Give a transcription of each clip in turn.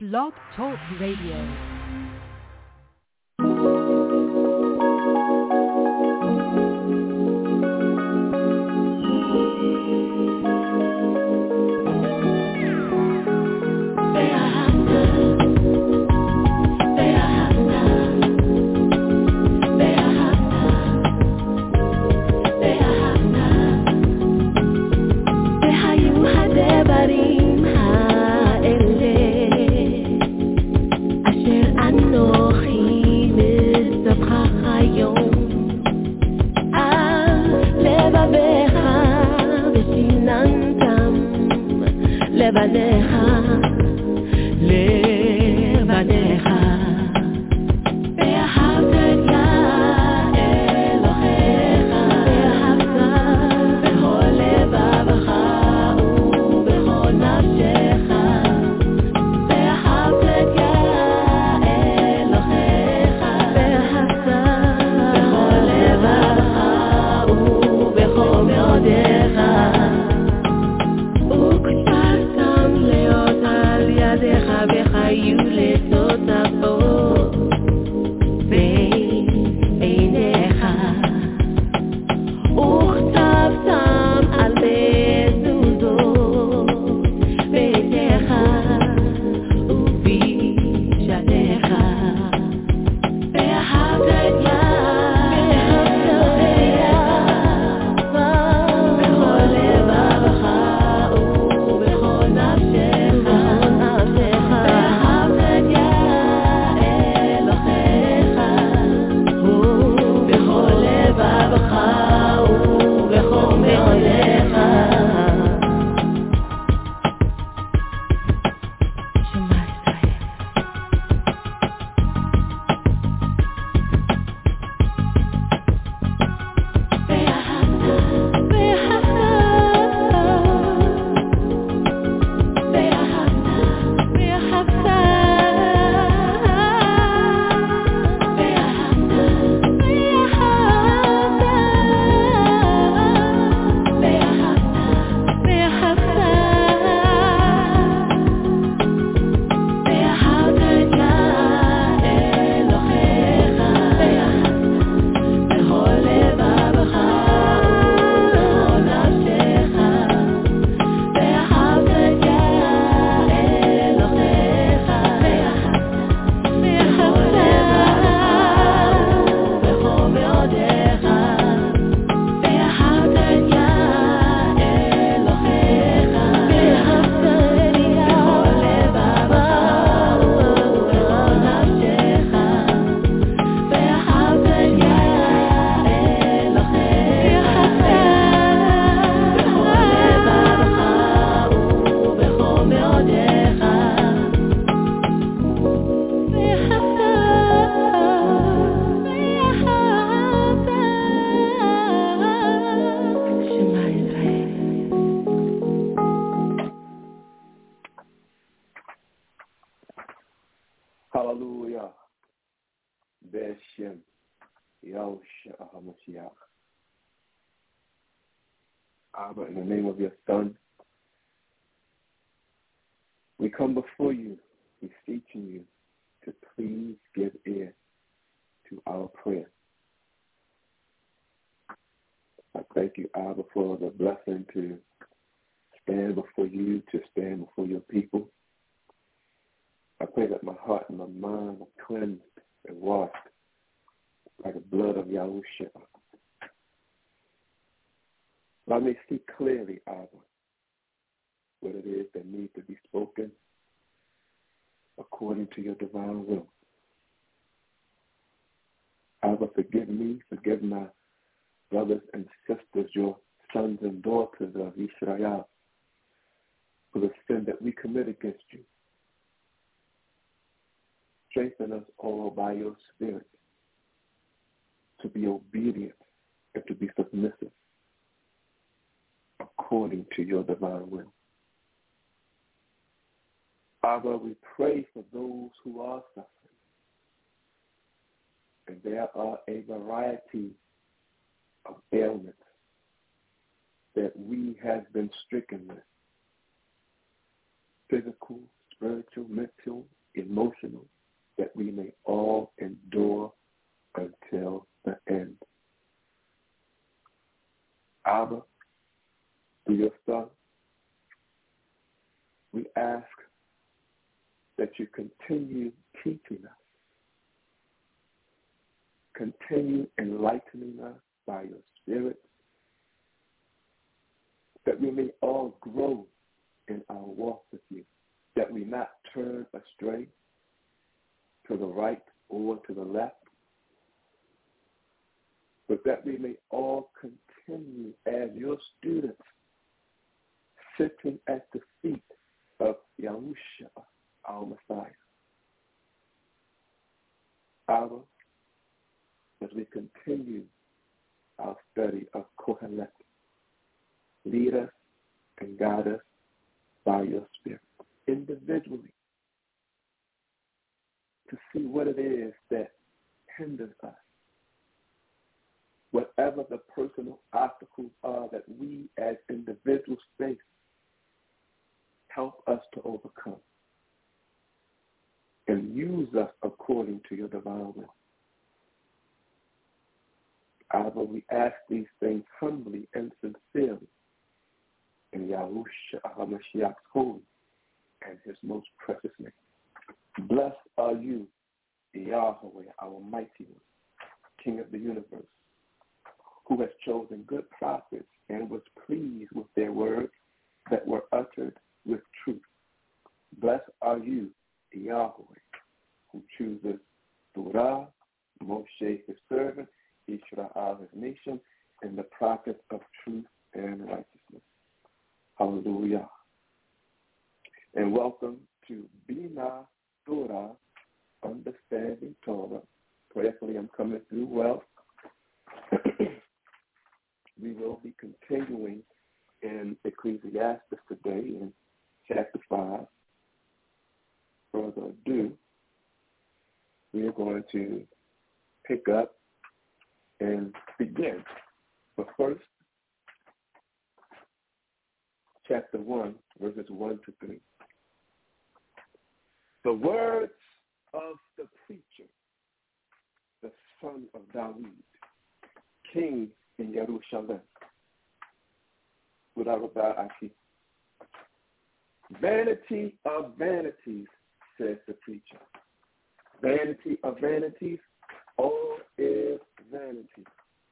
Blog Talk Radio. Hallelujah. Beshem Yahusha HaMashiach. Abba, in the name of your Son, we come before you, beseeching you to please give ear to our prayer. I thank you, Abba, for the blessing to stand before you, to stand before your people. I pray that my heart and my mind are cleansed and washed by the blood of Yahushua. I may see clearly, Abba, what it is that needs to be spoken according to your divine will. Abba, forgive me, forgive my brothers and sisters, your sons and daughters of Israel, for the sin that we commit against you. Strengthen us all by your Spirit to be obedient and to be submissive according to your divine will. Abba, we pray for those who are suffering. And there are a variety of ailments that we have been stricken with. Physical, spiritual, mental, you continue teaching us, continue enlightening us by your Spirit, that we may all grow in our walk with you, that we not turn astray to the right or to the left, but that we may all continue as your students, sitting at the feet of Yahushua, our Messiah. Abba, as we continue our study of Kohelet, lead us and guide us by your Spirit, individually, to see what it is that hinders us. Whatever the personal obstacles are that we as individuals face, help us to overcome and use us according to your divine will. Abba, we ask these things humbly and sincerely in Yahushua HaMashiach's holy and his most precious name. Blessed are you, Yahweh, our mighty one, King of the universe, who has chosen good prophets and was pleased with their words that were uttered with truth. Blessed are you, Yahweh, who chooses Torah, Moshe his servant, Israel his nation, and the prophets of truth and righteousness. Hallelujah. And welcome to Bina Torah, Understanding Torah. Prayerfully, I'm coming through well. We will be continuing in Ecclesiastes today in chapter 5. Further ado, we are going to pick up and begin. But first, chapter 1, verses 1 to 3. The words of the preacher, the son of David, king in Jerusalem. Vanity of vanities, says the preacher. Vanity of vanities, all is vanity.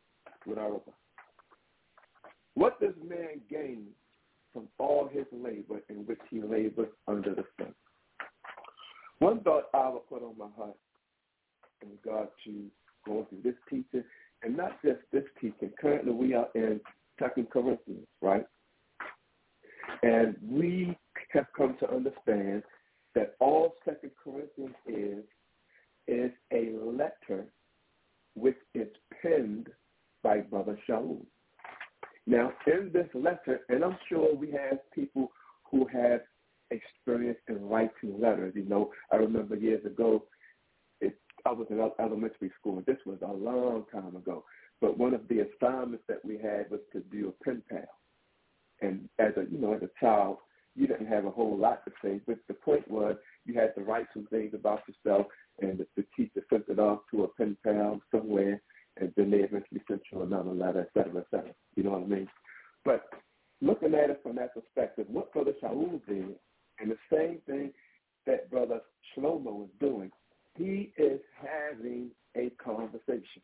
What does man gain from all his labor in which he labors under the sun? One thought I will put on my heart in regard to going through this teaching, and not just this teaching. Currently we are in 2 Corinthians, right? And we have come to understand that all 2 Corinthians is a letter which is penned by Brother Shaul. Now, in this letter, and I'm sure we have people who have experience in writing letters. You know, I remember years ago, I was in elementary school, and this was a long time ago. But one of the assignments that we had was to do a pen pal. And as a child, you didn't have a whole lot to say. But the point was, you had to write some things about yourself, and the teacher sent it off to a pen pal somewhere, and then they eventually sent you another letter, et cetera, et cetera. You know what I mean? But looking at it from that perspective, what Brother Shaul did, and the same thing that Brother Shlomo is doing, he is having a conversation.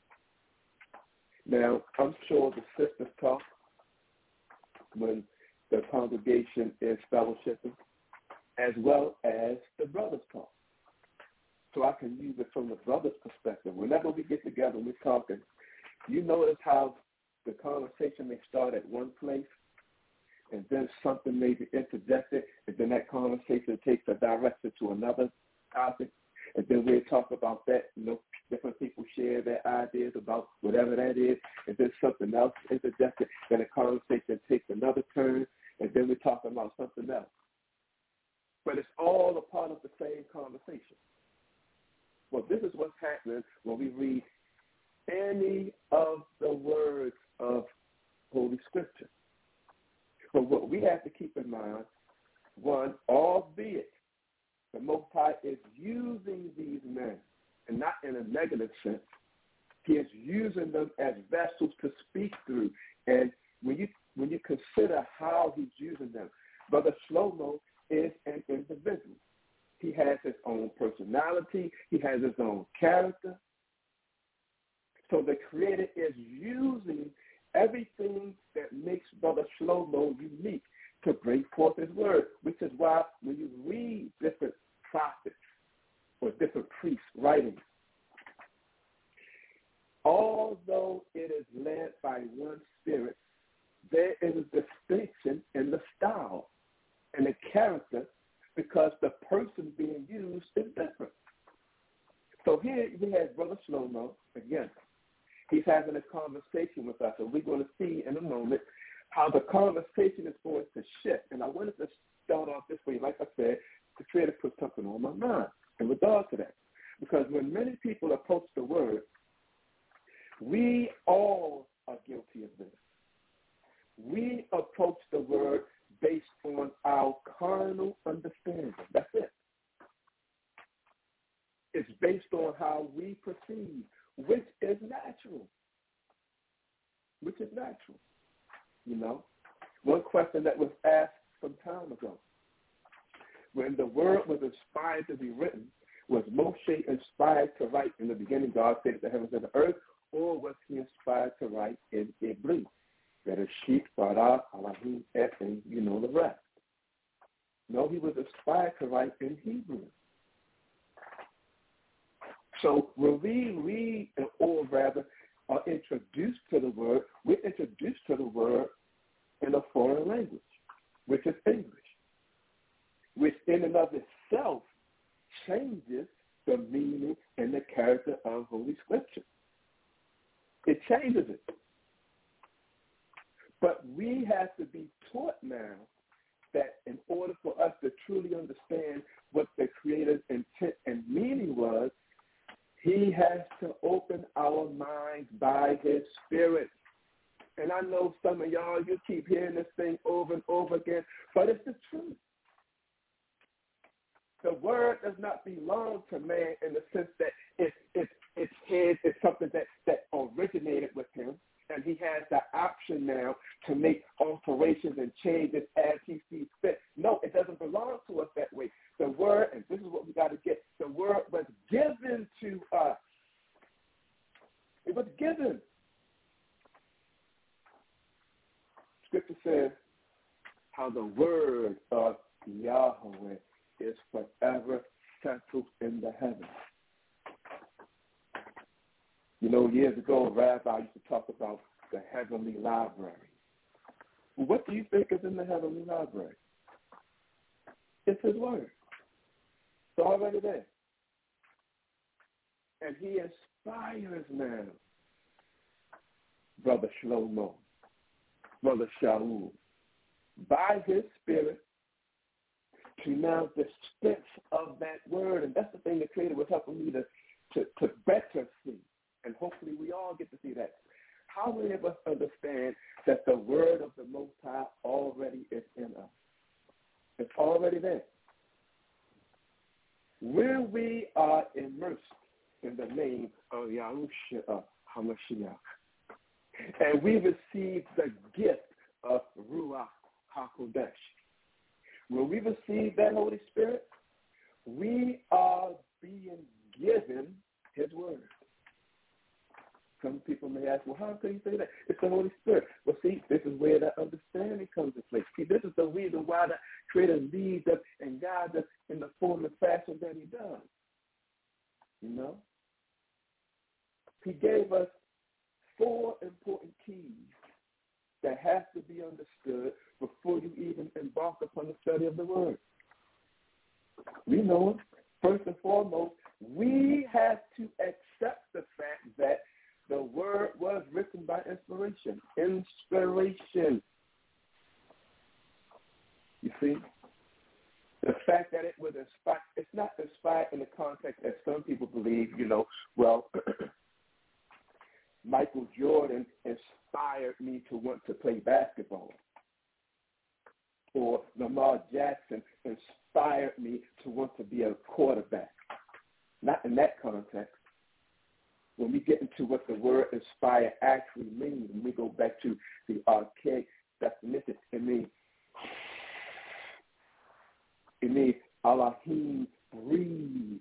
Now, I'm sure the sisters talk when the congregation is fellowshipping, as well as the brothers talk. So I can use it from the brothers' perspective. Whenever we get together and we're talking, you notice how the conversation may start at one place, and then something may be interjected, and then that conversation takes a direction to another topic, and then we'll talk about that. Different people share their ideas about whatever that is, and then something else interjected, then the conversation takes another turn, and then we're talking about something else. But it's all a part of the same conversation. Well, this is what's happening when we read any of the words of Holy Scripture. But what we have to keep in mind, one, albeit the Most High is using these men, and not in a negative sense, he is using them as vessels to speak through. And when you consider how he's using them, Brother Shlomo is an individual. He has own personality. He has his own character. So the Creator is using everything that makes Brother Shlomo unique to bring forth his word, which is why when you read different prophets or different priests' writings, although it is led by one spirit, there is a distinction in the style and the character because the person being used is different. So here we have Brother Shlomo, again, he's having a conversation with us, and we're going to see in a moment how the conversation is going to shift. And I wanted to start off this way, like I said, to try to put something on my mind in regard to that. Because when many people approach the word, we all are guilty of this. We approach the word based on our carnal understanding. That's it. It's based on how we perceive, which is natural. Which is natural. You know, one question that was asked some time ago, when the word was inspired to be written, was Moshe inspired to write in the beginning, God created the heavens and the earth, or was he inspired to write in Hebrew? That is Sheet, Bara, Elohim, and you know the rest. No, he was inspired to write in Hebrew. So when we read, or rather are introduced to the word, we're introduced to the word in a foreign language, which is English, which in and of itself changes the meaning and the character of Holy Scripture. It changes it. But we have to be taught now that in order for us to truly understand what the Creator's intent and meaning was, he has to open our minds by his Spirit. And I know some of y'all, you keep hearing this thing over and over again, but it's the truth. The word does not belong to man in the sense that it's his, it's something that originated with him, and he has the option now to make alterations and changes as he sees fit. No, it doesn't belong to us that way. The word, and this is what we got to get, the word was given to us. It was given. Scripture says how the word of Yahweh is forever settled in the heavens. You know, years ago, Rabbi used to talk about the heavenly library. What do you think is in the heavenly library? It's his word. It's already there. And he inspires now Brother Shlomo, Brother Shaul, by his Spirit to now dispense of that word. And that's the thing the Creator was helping me to better see. And hopefully we all get to see that. How many of us understand that the word of the Most High already is in us? It's already there. When we are immersed in the name of Yahushua HaMashiach, and we receive the gift of Ruach HaKodesh, when we receive that Holy Spirit, we are being given his word. Some people may ask, well, how can you say that? It's the Holy Spirit. Well, see, this is where that understanding comes into play. See, this is the reason why the Creator leads us and guides us in the form and fashion that he does. You know? He gave us 4 important keys that have to be understood before you even embark upon the study of the Word. We know it. First and foremost, we have to accept the fact that the word was written by inspiration. Inspiration. You see? The fact that it was inspired, it's not inspired in the context as some people believe, you know, well, Michael Jordan inspired me to want to play basketball. Or Lamar Jackson inspired me to want to be a quarterback. Not in that context. When we get into what the word inspire actually means, when we go back to the archaic definition, it means Elohim breathed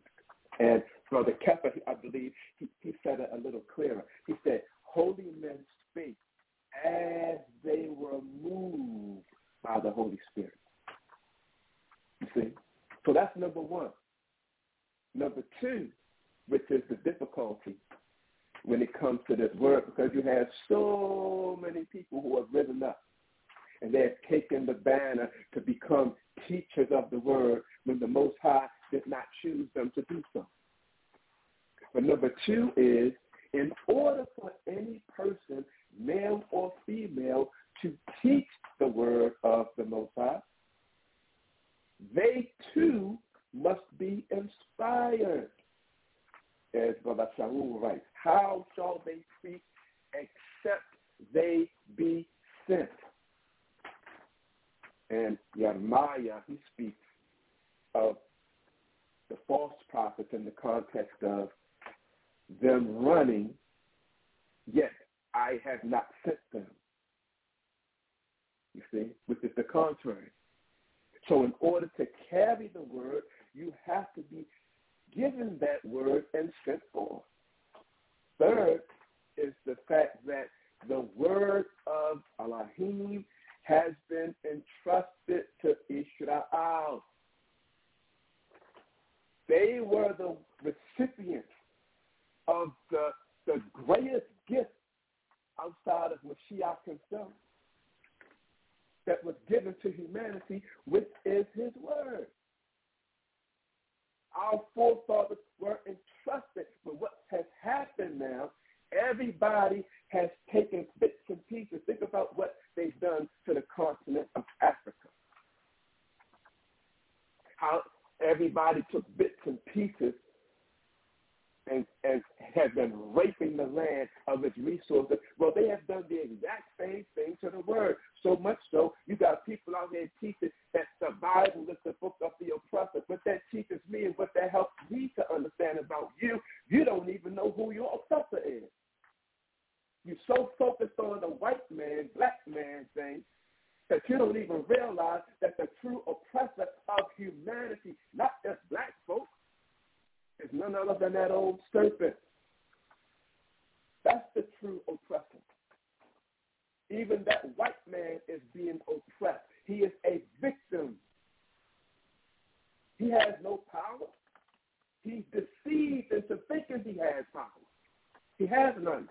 And Brother Kepper, I believe, he said it a little clearer. He said, holy men spake as they were moved by the Holy Spirit. You see? So that's number one. Number two, which is the difficulty when it comes to this word, because you have so many people who have risen up and they have taken the banner to become teachers of the word when the Most High did not choose them to do so. But number two is, in order for any person, male or female, to teach the word of the Most High, they too must be inspired. As Brother Shaul writes, how shall they speak except they be sent? And Jeremiah, he speaks of the false prophets in the context of them running, yet I have not sent them. You see, which is the contrary. So in order to carry the word, you have to be given that word and sent forth. Third is the fact that the word of Elohim has been entrusted to Israel. They were the recipients of the greatest gift outside of Mashiach himself that was given to humanity, which is his word. Our forefathers were entrusted, but what has happened now, everybody has taken bits and pieces. Think about what they've done to the continent of Africa. How everybody took bits and pieces and have been raping the land of its resources. Well, they have done the exact same thing to the word. So much so, you got people out there teaching that the Bible is the book of the oppressor. But that teaches me, and what that helps me to understand about you, you don't even know who your oppressor is. You're so focused on the white man, black man thing, that you don't even realize that the true oppressor of humanity, not just black folks, is none other than that old serpent. That's the true oppressor. Even that white man is being oppressed. He is a victim. He has no power. He's deceived into thinking he has power. He has none.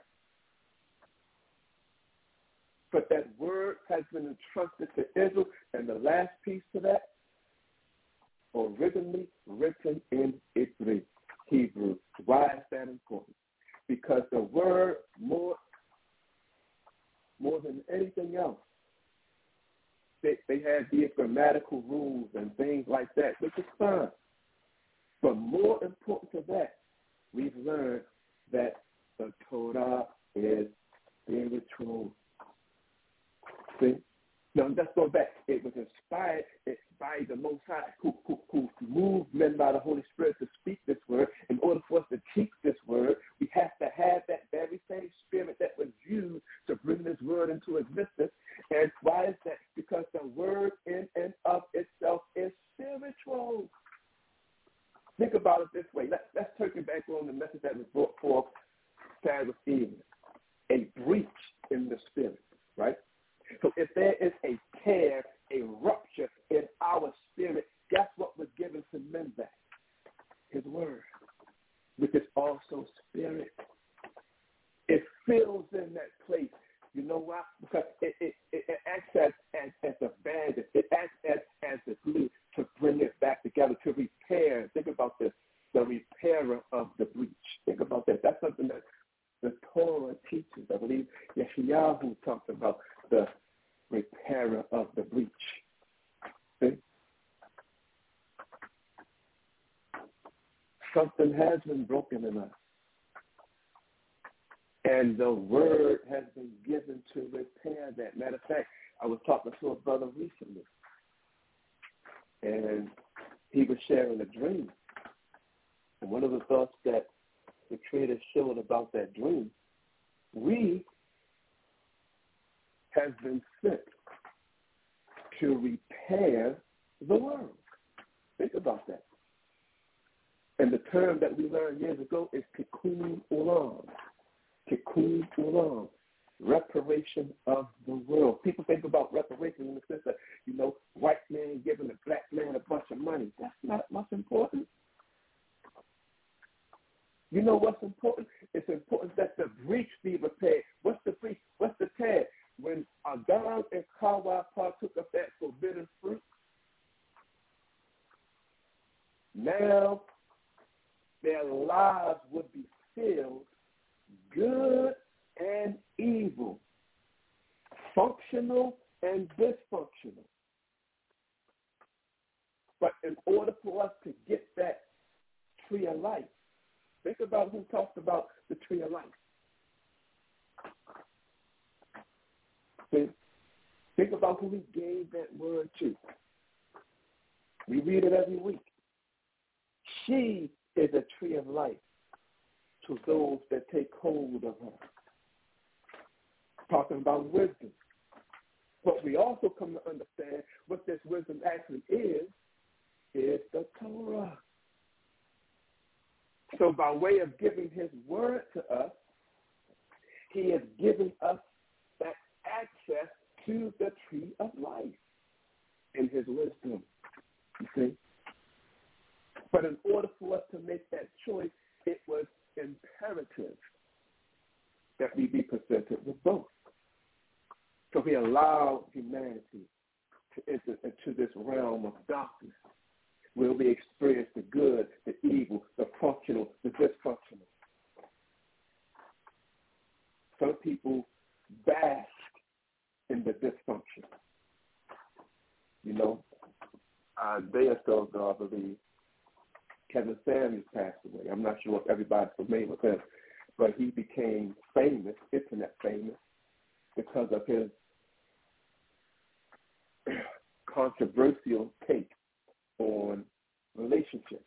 But that word has been entrusted to Israel. And the last piece to that, originally written in Hebrew. Why is that important? Because the word, more than anything else, they have these grammatical rules and things like that, which is fine. But more important to that, we've learned that the Torah is spiritual. See? Now, let's go back. It was inspired by the Most High, who moved men by the Holy Spirit to speak this word. In order for us to teach this word, we have to have that very same spirit that was used to bring this word into existence. And why is that? Because the word in and of itself is spiritual. Think about it this way. Let's take it back on the message that was brought forth Sabbath evening. A breach in the spirit, right? So if there is a tear, a rupture in our spirit, guess what was given to mend that? His word, which is also spirit. It fills in that place. You know why? Because it acts as a bandage. It acts as the glue to bring it back together, to repair. Think about this, the repairer of the breach. Think about that. That's something that the Torah teaches. I believe Yeshayahu talks about the repairer of the breach. See? Something has been broken in us. And the word has been given to repair that. Matter of fact, I was talking to a brother recently, and he was sharing a dream. And one of the thoughts that the Creator showed about that dream, we have been sent to repair the world. Think about that. And the term that we learned years ago is tikkun olam. Tikkun olam. Reparation of the world. People think about reparation in the sense that, white man giving a black man a bunch of money. That's not what's important. You know what's important? It's important that the breach be repaired. What's the breach? What's the tear? When Adam and Hawa partook of that forbidden fruit, now their lives would be filled, good and evil, functional and dysfunctional. But in order for us to get that tree of life, think about who talked about the tree of life. Think about who he gave that word to. We read it every week. She is a tree of life to those that take hold of her. Talking about wisdom. But we also come to understand what this wisdom actually is the Torah. So by way of giving his word to us, he is giving us that access to the tree of life in his wisdom. You see? But in order for us to make that choice, it was imperative that we be presented with both. So he allowed humanity to enter into this realm of darkness where we experience the good, the evil, the functional, the dysfunctional. Some people bask in the dysfunction. A day or so ago, I believe, Kevin Samuels passed away. I'm not sure if everybody's familiar with him, but he became famous, internet famous, because of his controversial take on relationships.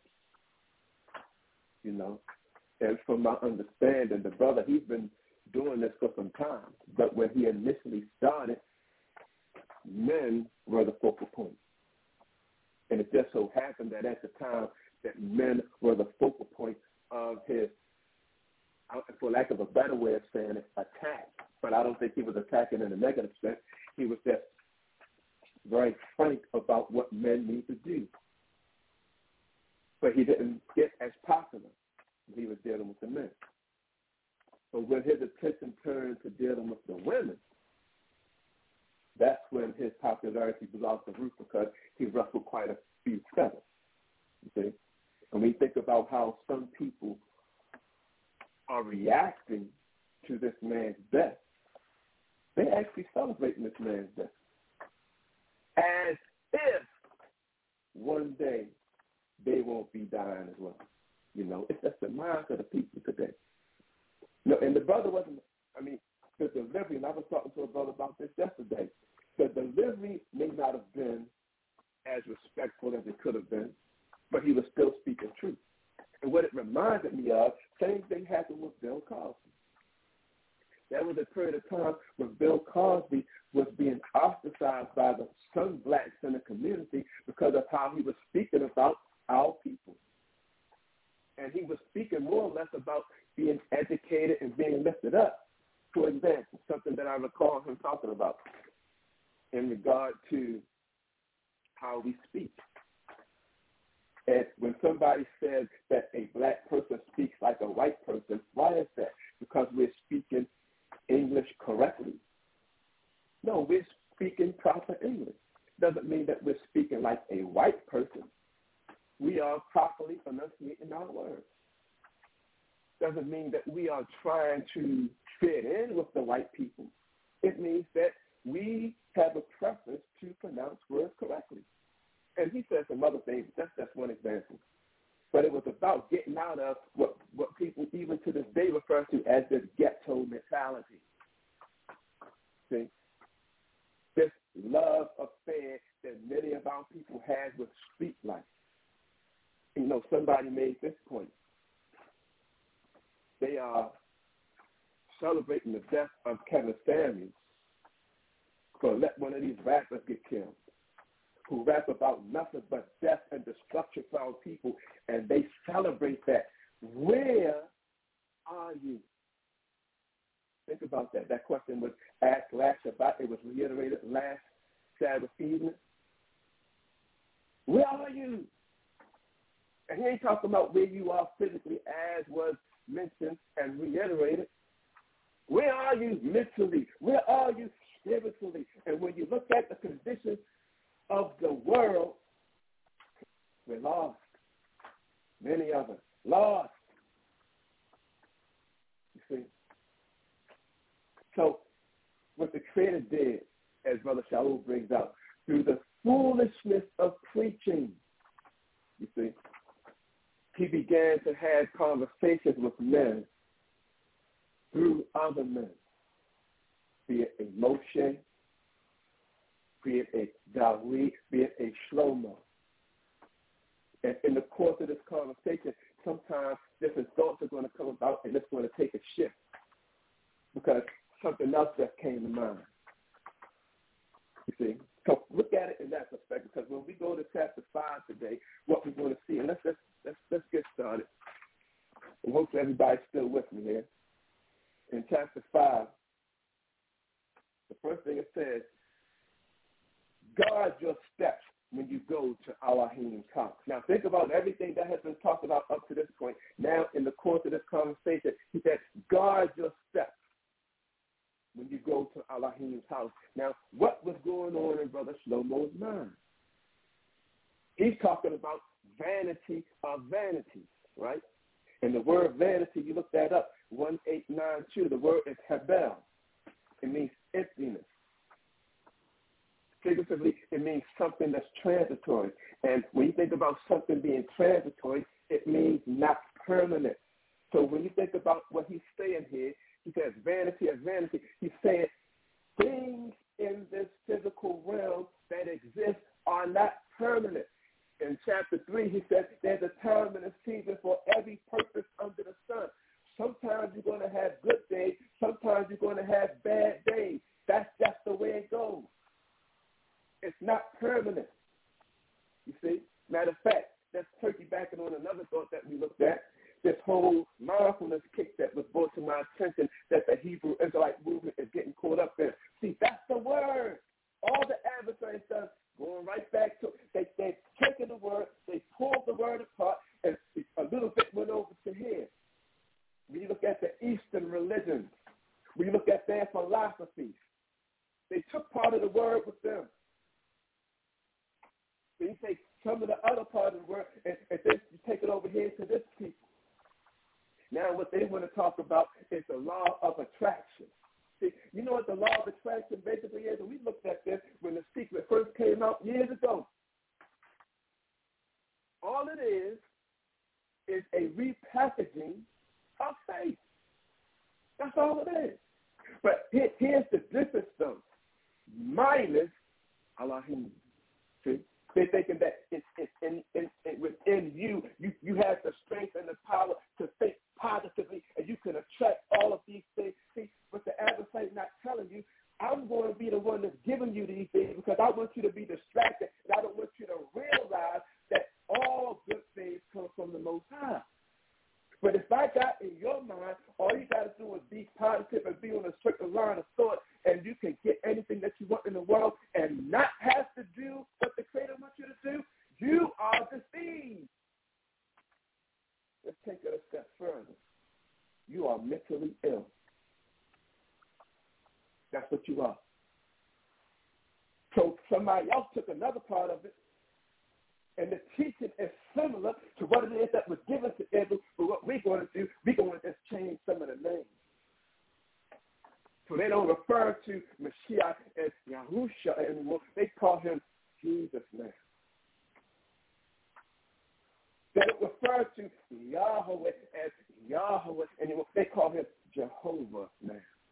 And from my understanding, the brother, he's been doing this for some time, but when he initially started, men were the focal point. And it just so happened that at the time that men were the focal point of his, for lack of a better way of saying it, attack. But I don't think he was attacking in a negative sense. He was just very frank about what men need to do. But he didn't get as popular when he was dealing with the men. But when his attention turned to dealing with the women, that's when his popularity was off the roof because he ruffled quite a few feathers. You see? And we think about how some people are reacting to this man's death. They're actually celebrating this man's death. As if one day they won't be dying as well. It's just the mind of the people today. And the brother wasn't, the delivery, and I was talking to a brother about this yesterday, the delivery may not have been as respectful as it could have been, but he was still speaking truth. And what it reminded me of, same thing happened with Bill Cosby. There was a period of time when Bill Cosby was being ostracized by some blacks in the community because of how he was speaking about our people. And he was speaking more or less about being educated and being lifted up. For example, something that I recall him talking about in regard to how we speak. And when somebody says that a black person speaks like a white person, why is that? Because we're speaking English correctly. No, we're speaking proper English. Doesn't mean that we're speaking like a white person. We are properly enunciating our words. Doesn't mean that we are trying to fit in with the white people. It means that we have a preference to pronounce words correctly. And he said some other things. That's one example. But it was about getting out of what people even to this day refer to as this ghetto mentality. See? This love affair that many of our people have with street life. Somebody made this point. They are celebrating the death of Kevin Samuels. So let one of these rappers get killed who rap about nothing but death and destruction for our people, and they celebrate that. Where are you? Think about that. That question was asked last Shabbat. It was reiterated last Sabbath evening. Where are you? And he ain't talking about where you are physically, as was mentioned and reiterated. Where are you mentally? Where are you spiritually? And when you look at the conditions of the world, we're lost. Many of us lost. You see? So what the Creator did, as Brother Shaul brings out, through the foolishness of preaching, you see, he began to have conversations with men through other men, be it a Moshe, be it a Dawid, be it a Shlomo. And in the course of this conversation, sometimes different thoughts are going to come about, and it's going to take a shift because something else just came to mind. You see? So look at it in that perspective, because when we go to chapter 5 today, what we're going to see, and let's get started. And hopefully everybody's still with me here. In chapter 5, the first thing it says, guard your steps when you go to Elohim's house. Now think about everything that has been talked about up to this point. Now in the course of this conversation, he said, guard your steps when you go to Elohim's house. Now, what was going on in Brother Shlomo's mind? He's talking about vanity of vanities, right? And the word vanity, you look that up, 1892, the word is hebel. It means emptiness. Figuratively, it means something that's transitory. And when you think about something being transitory, it means not permanent. So when you think about what he's saying here, he says vanity of vanity. He's saying things in this physical realm that exist are not permanent. In chapter 3, he says there's a time and a season for every purpose under the sun. Sometimes you're going to have good days. Sometimes you're going to have bad days. That's just the way it goes. It's not permanent. You see? Matter of fact, that's piggybacking on another thought that we looked at. This whole mindfulness kick that was brought to my attention that the Hebrew Israelite movement is getting caught up in. See, that's the word. All the adversaries does, going right back to, they've taken the word, they pulled the word apart, and a little bit went over to here. When you look at the Eastern religions, when you look at their philosophies, they took part of the word with them. Then you take some of the other part of the word and then you take it over here to this people. Now what they want to talk about is the law of attraction. See, you know what the law of attraction basically is? And we looked at this when the secret first came out years ago. All it is a repackaging of faith. That's all it is. But here's the difference, though. Minus Elohim. See? They're thinking that within you have the strength and the power to think positively, and you can attract all of these things. See, but the adversary not telling you, I'm going to be the one that's giving you these things because I want you to be distracted, and I don't want you to realize that all good things come from the Most High. But if I got in your mind, all you got to do is be positive and be on a certain line of thought, and you can get anything that you want in the world and not have to do what the Creator wants you to do, you are deceived. Let's take it a step further. You are mentally ill. That's what you are. So somebody else took another part of it, and the teaching is similar to what it is that was given to Israel, but what we're going to do, we're going to just change some of the names. So they don't refer to Mashiach as Yahusha anymore. They call him Jesus now. They don't refer to Yahweh as Yahweh anymore. They call him Jehovah now.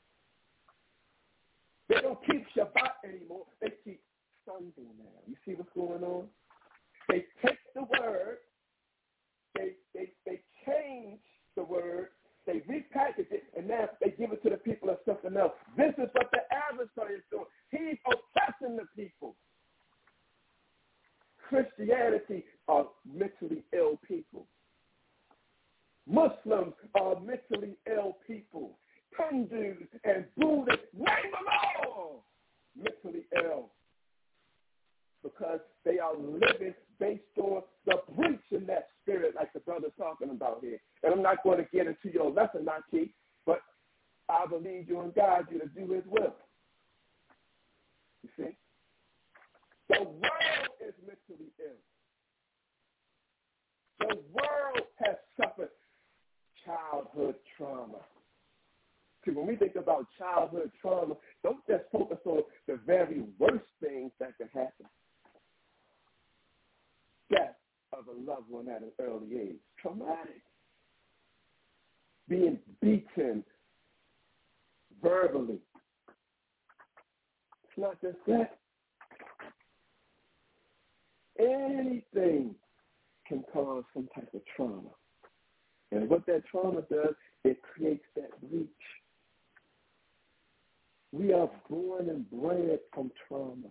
They don't keep Shabbat anymore. They keep Sunday now. You see what's going on? They take the word, they change the word, they repackage it, and now they give it to the people as something else. This is what the adversary is doing. He's oppressing the people. Christianity are mentally ill people. Muslims are mentally ill people. Hindus and Buddhists, name them all, mentally ill. Because they are living based on the breach in that spirit like the brother's talking about here. And I'm not going to get into your lesson, Naki, but I believe you and guide you to do his will. You see? The world is mentally ill. The world has suffered childhood trauma. See, when we think about childhood trauma, don't just focus on the very worst things that can happen. Death of a loved one at an early age, traumatic. Being beaten verbally. It's not just that. Anything can cause some type of trauma. And what that trauma does, it creates that breach. We are born and bred from trauma.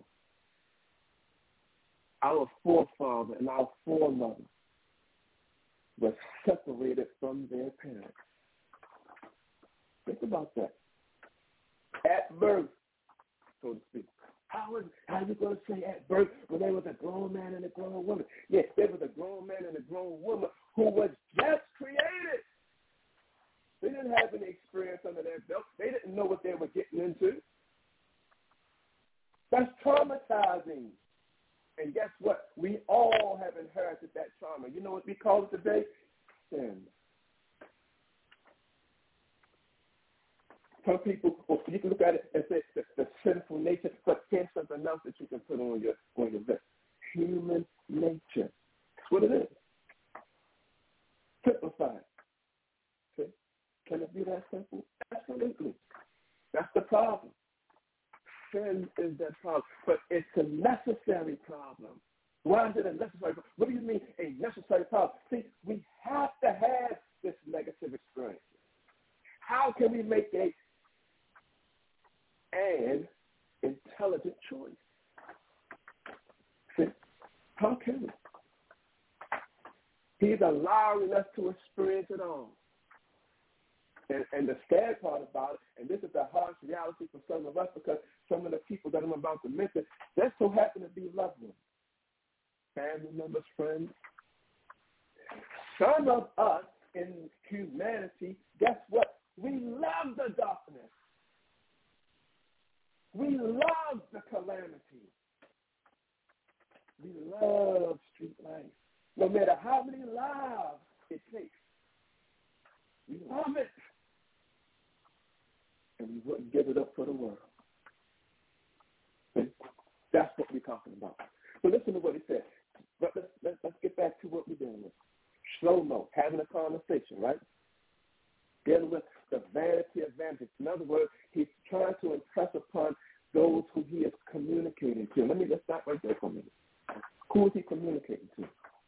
Our forefather and our foremother were separated from their parents. Think about that. At birth, so to speak. How are you going to say at birth when there was a grown man and a grown woman? Yes, there was a grown man and a grown woman who was just created. They didn't have any experience under their belt. They didn't know what they were getting into. That's traumatizing. And guess what? We all have inherited that trauma. You know what we call it today? Sin. Some people, you can look at it and say the sinful nature, but here's something else that you can put on your list. Human nature. That's what it is. Simplified. See? Can it be that simple? Absolutely. That's the problem. Sin is that problem, but it's a necessary problem. Why is it a necessary problem? What do you mean a necessary problem? See, we have to have this negative experience. How can we make an intelligent choice? See, how can we? He's allowing us to experience it all. And the sad part about it, and this is the harsh reality for some of us, because some of the people that I'm about to mention, they so happen to be loved ones, family members, friends. Some of us in humanity, guess what? We love the darkness. We love the calamity. We love street life. No matter how many lives it takes. We love it. And we wouldn't give it up for the world. And that's what we're talking about. So listen to what he said. But let's get back to what we're dealing with. Shlomo, having a conversation, right? Dealing with the vanity of vanity. In other words, he's trying to impress upon those who he is communicating to. Let me just stop right there for a minute. Who is he communicating to?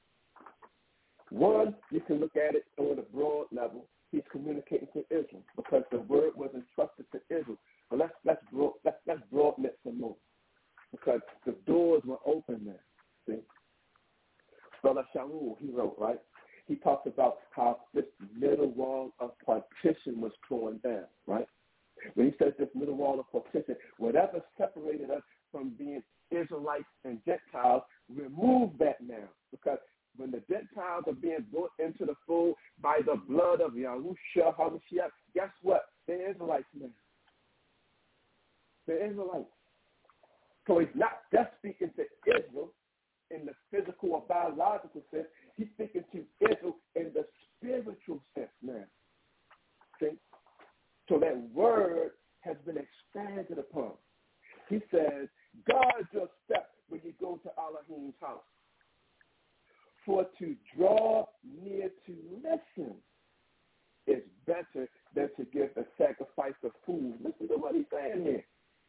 One, you can look at it on a broad level. He's communicating to Israel because the word was entrusted to Israel. But let's broaden it some more because the doors were open there. See? Brother Shaul, he wrote, right? He talks about how this middle wall of partition was torn down, right? When he says this middle wall of partition, whatever separated us from being Israelites and Gentiles, remove that now because when the Gentiles are being brought into the fold by the blood of Yahushua HaMashiach, guess what? They're Israelites now. They're Israelites. So he's not just speaking to Israel in the physical or biological sense. He's speaking to Israel in the spiritual sense now. See? So that word has been expanded upon. He says, guard your steps when you go to Elohim's house. For to draw near to listen is better than to give a sacrifice of food. Listen to what he's saying here.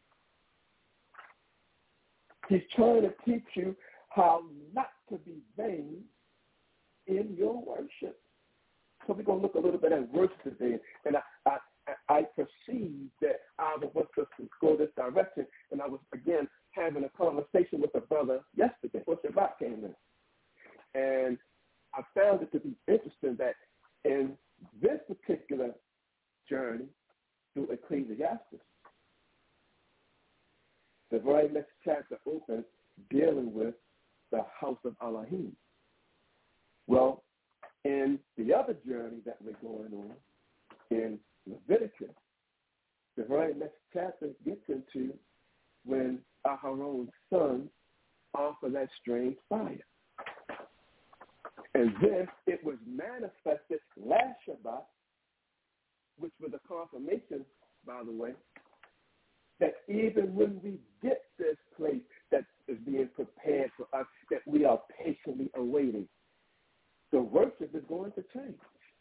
He's trying to teach you how not to be vain in your worship. So we're going to look a little bit at worship today. And I perceive that I want us to go this direction. And I was, again, having a conversation with a brother yesterday before Shabbat came in. And I found it to be interesting that in the other journey that we're going on in Leviticus, the very next chapter gets into when Aharon's son offered that strange fire. And then it was manifested last Shabbat, which was a confirmation, by the way, that even when we get this place that is being prepared for us, that we are patiently awaiting, the worship is going to change.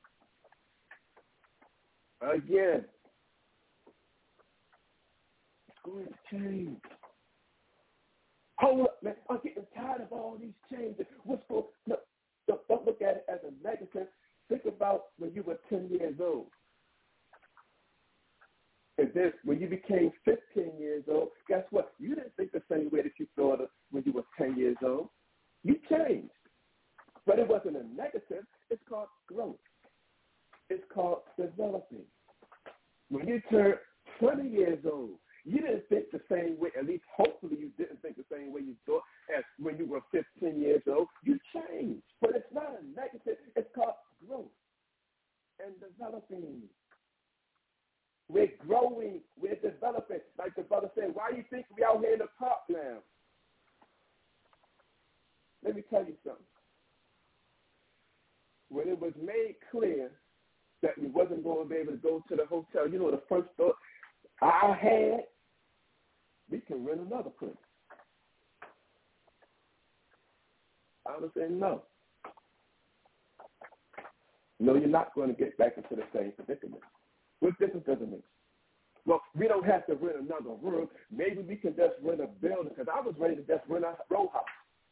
Again, it's going to change. Hold up, man. I'm getting tired of all these changes. What's going on? No, don't look at it as a negative. Think about when you were 10 years old. And then when you became 15 years old, guess what? You didn't think the same way that you thought of when you were 10 years old. You changed. But it wasn't a negative. It's called growth. It's called developing. When you turn 20 years old, you didn't think the same way, at least hopefully you didn't think the same way you thought as when you were 15 years old. You changed. But it's not a negative. It's called growth and developing. We're growing. We're developing. Like the brother said, why do you think we out here in the park now? Let me tell you something. When it was made clear that we wasn't going to be able to go to the hotel, you know, the first thought I had, we can rent another place. I was saying, no. No, you're not going to get back into the same predicament. What difference does it make? Well, we don't have to rent another room. Maybe we can just rent a building, because I was ready to just rent a row house.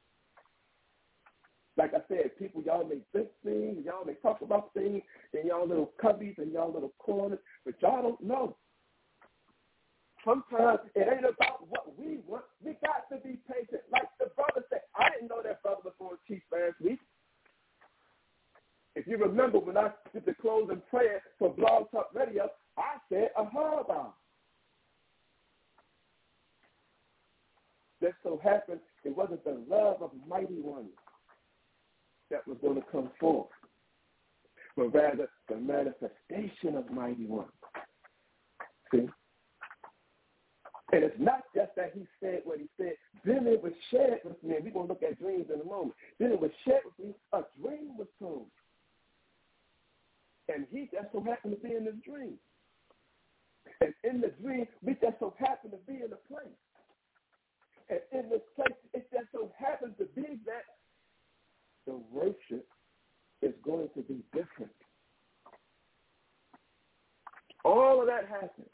Like I said, people, y'all may think things, y'all may talk about things in y'all little cubbies and y'all little corners, but y'all don't know. Sometimes it ain't about what we want. We got to be patient. Like the brother said, I didn't know that brother before Chief last week. If you remember when I did the closing prayer for Blog Talk Radio, I said a harbor. Just so happened it wasn't the love of mighty ones that was going to come forth, but rather the manifestation of mighty ones. See? And it's not just that he said what he said. Then it was shared with me, and we're going to look at dreams in a moment. Then it was shared with me, a dream was told. And he just so happened to be in this dream. And in the dream, we just so happen to be in a place. And in this place, it just so happens to be that the worship is going to be different. All of that happened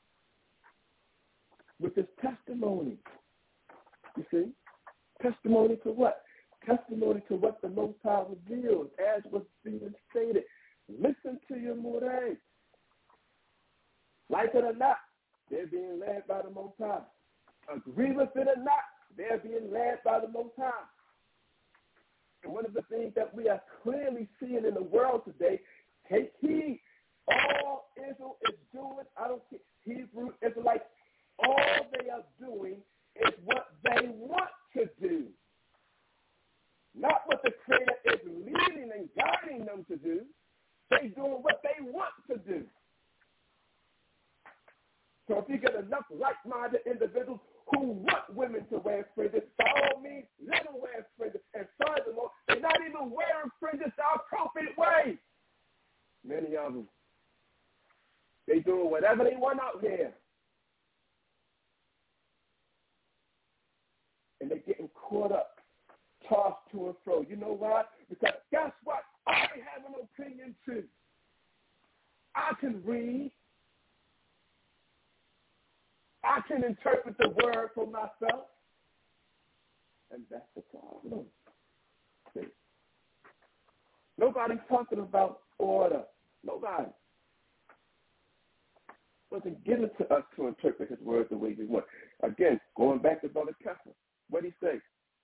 with this testimony. You see? Testimony to what? Testimony to what the Most High revealed, as was being stated. Listen to your Moreh. Like it or not, they're being led by the Most High. Agree with it or not, they're being led by the Most High. And one of the things that we are clearly seeing in the world today, take heed. All Israel is doing, I don't care, Hebrew Israelites, all they are doing is what they want to do. Not what the Creator is leading and guiding them to do. They're doing what they want to do. So if you get enough like-minded individuals who want women to wear fringes, by all means, let them wear fringes. And furthermore, they're not even wearing fringes the appropriate way. Many of them. They doing whatever they want out here. And they're getting caught up, tossed to and fro. You know why? Because guess what? I have an opinion too. I can read. I can interpret the word for myself. And that's the problem. See? Nobody's talking about order. Nobody. Wasn't given to us to interpret his word the way we want. Again, going back to Brother Kessler, what did he say?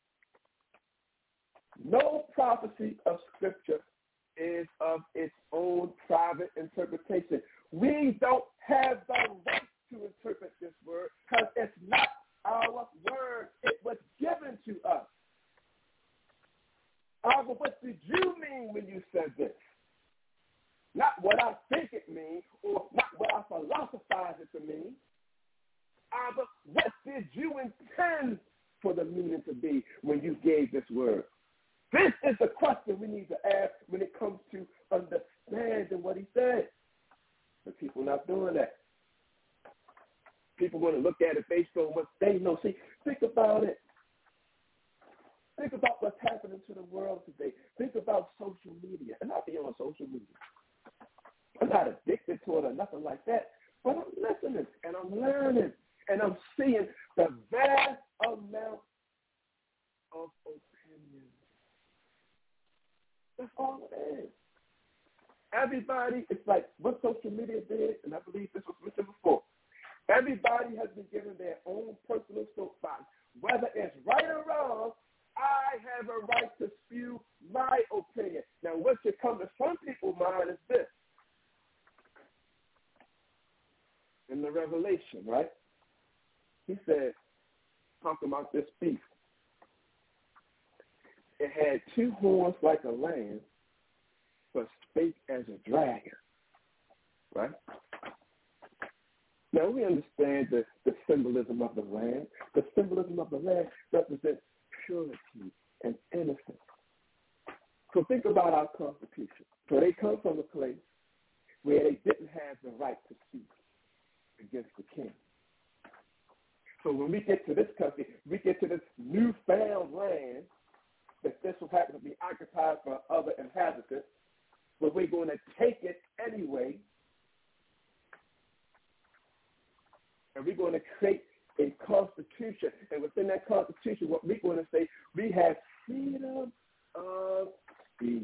No prophecy of Scripture is of its own private interpretation. We don't have the right to interpret this word because it's not our word. It was given to us. But what did you mean when you said this? doing what he said. But people not doing that. People want to look at it based on what they know. See, think about it. Think about what's happening to the world today. Think about social media. And I'll be on social media. I'm not addicted to it or nothing like that. But I'm listening and I'm learning and I'm seeing the vast amount of opinions. That's all it is. Everybody, it's like what social media did, and I believe this was mentioned before. Everybody has been given their own personal soapbox. Whether it's right or wrong, I have a right to spew my opinion. Now, what should come to some people's mind is this. In the Revelation, right? He said, talking about this beast. It had two horns like a lamb, but spake as a dragon, right? Now, we understand the symbolism of the lamb. The symbolism of the lamb represents purity and innocence. So think about our Constitution. So they come from a place where they didn't have the right to speak against the king. So when we get to this country, we get to this newfound land that this will happen to be occupied by other inhabitants, but we're going to take it anyway, and we're going to create a constitution. And within that constitution, what we're going to say, we have freedom of speech.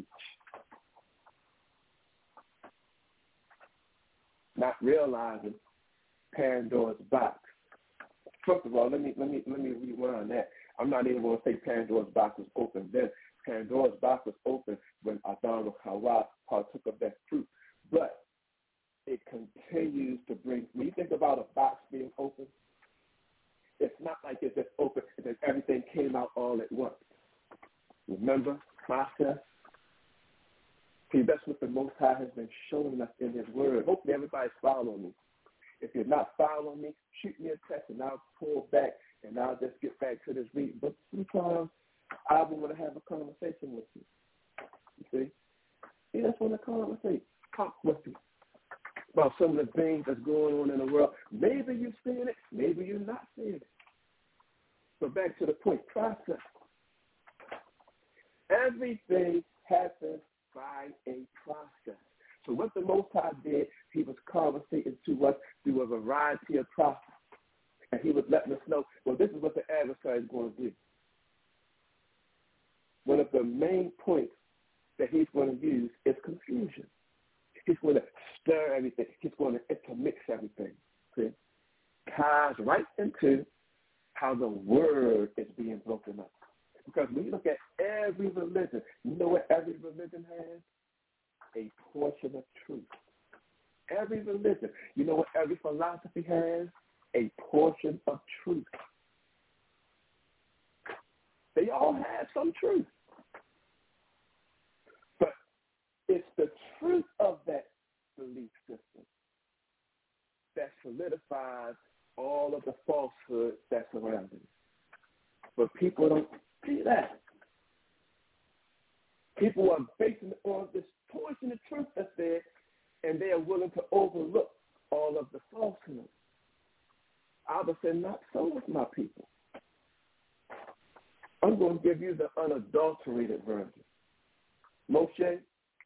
Not realizing Pandora's box. First of all, let me rewind that. I'm not even going to say Pandora's box was open then. Pandora's box was open when Adam and Hawa partook of that fruit. But it continues to bring, when you think about a box being open, it's not like it's just open and then everything came out all at once. Remember, process? See, that's what the Most High has been showing us in his word. Hopefully everybody's following me. If you're not following me, shoot me a text and I'll pull back and I'll just get back to this reading. But sometimes I want to have a conversation with you. You see? You just want to conversate, talk with you about some of the things that's going on in the world. Maybe you're seeing it, maybe you're not seeing it. So back to the point, process. Everything happens by a process. So what the Most High did, he was conversating to us through a variety of processes. And he was letting us know, well, this is what the adversary is going to do. One of the main points that he's going to use is confusion. He's going to stir everything. He's going to intermix everything. See? Ties right into how the word is being broken up. Because when you look at every religion, you know what every religion has? A portion of truth. Every religion. You know what every philosophy has? A portion of truth. They all have some truth. But it's the truth of that belief system that solidifies all of the falsehood that's around it. But people don't see that. People are basing it on this portion of truth that's there, and they are willing to overlook all of the falsehood. I would say, not so with my people. I'm going to give you the unadulterated version. Moshe,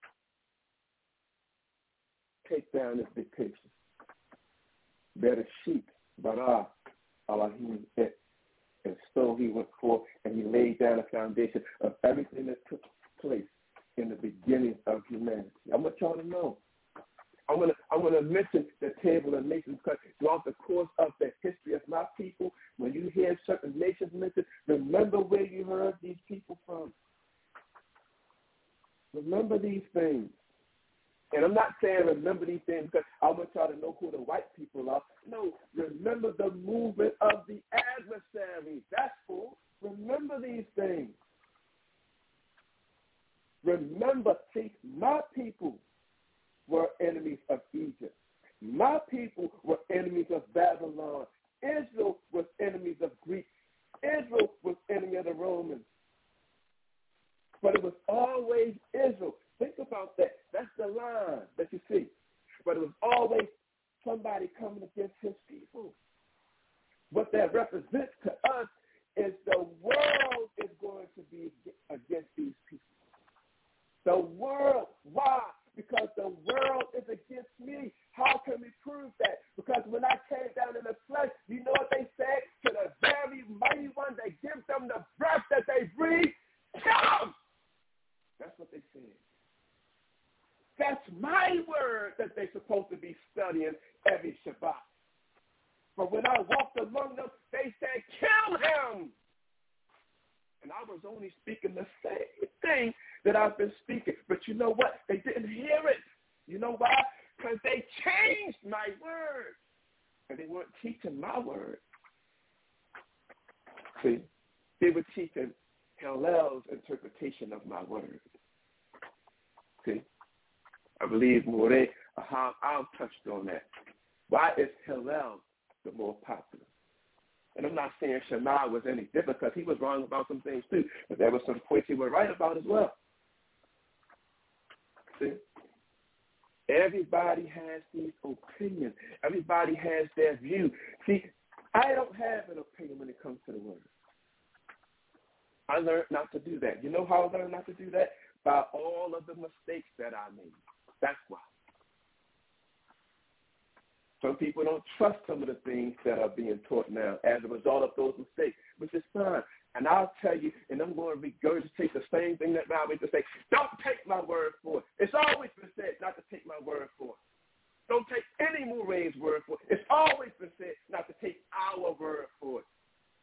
take down this dictation. Bear the sheep, bara, Elohim, it. And so he went forth and he laid down a foundation of everything that took place in the beginning of humanity. I want y'all to know. I'm gonna mention the table of nations because throughout the course of the history of my people, when you hear certain nations mentioned, remember where you heard these people from. Remember these things. And I'm not saying remember these things because I want y'all to know who the white people are. No, remember the movement of the adversary. That's cool. Remember these things. Remember, see, my people were enemies of Egypt. My people were enemies of Babylon. Israel was enemies of Greece. Israel was enemy of the Romans. But it was always Israel. Think about that. That's the line. time that you see. But it was always somebody coming against his people. What that represents to us is the world is going to be against these people. The world. Why? Because the world is against me. How can we prove that? Because when I came down in the flesh, you know what they said? To the very mighty one that gives them the breath that they breathe, kill them. That's what they said. That's my word that they're supposed to be studying every Shabbat. But when I walked among them, they said, kill him. And I was only speaking the same thing that I've been speaking. But you know what? They didn't hear it. You know why? Because they changed my word. And they weren't teaching my word. See, they were teaching Hillel's interpretation of my word. See, I believe Moreh I've touched on that. Why is Hillel the more popular? And I'm not saying Shammai was any different because he was wrong about some things too, but there were some points he was right about as well. See? Everybody has these opinions. Everybody has their view. See, I don't have an opinion when it comes to the word. I learned not to do that. You know how I learned not to do that? By all of the mistakes that I made. That's why. Some people don't trust some of the things that are being taught now as a result of those mistakes, which is fine. And I'll tell you, and I'm going to regurgitate the same thing that Robbie to say, don't take my word for it. It's always been said not to take my word for it. Don't take any Moreh's word for it. It's always been said not to take our word for it.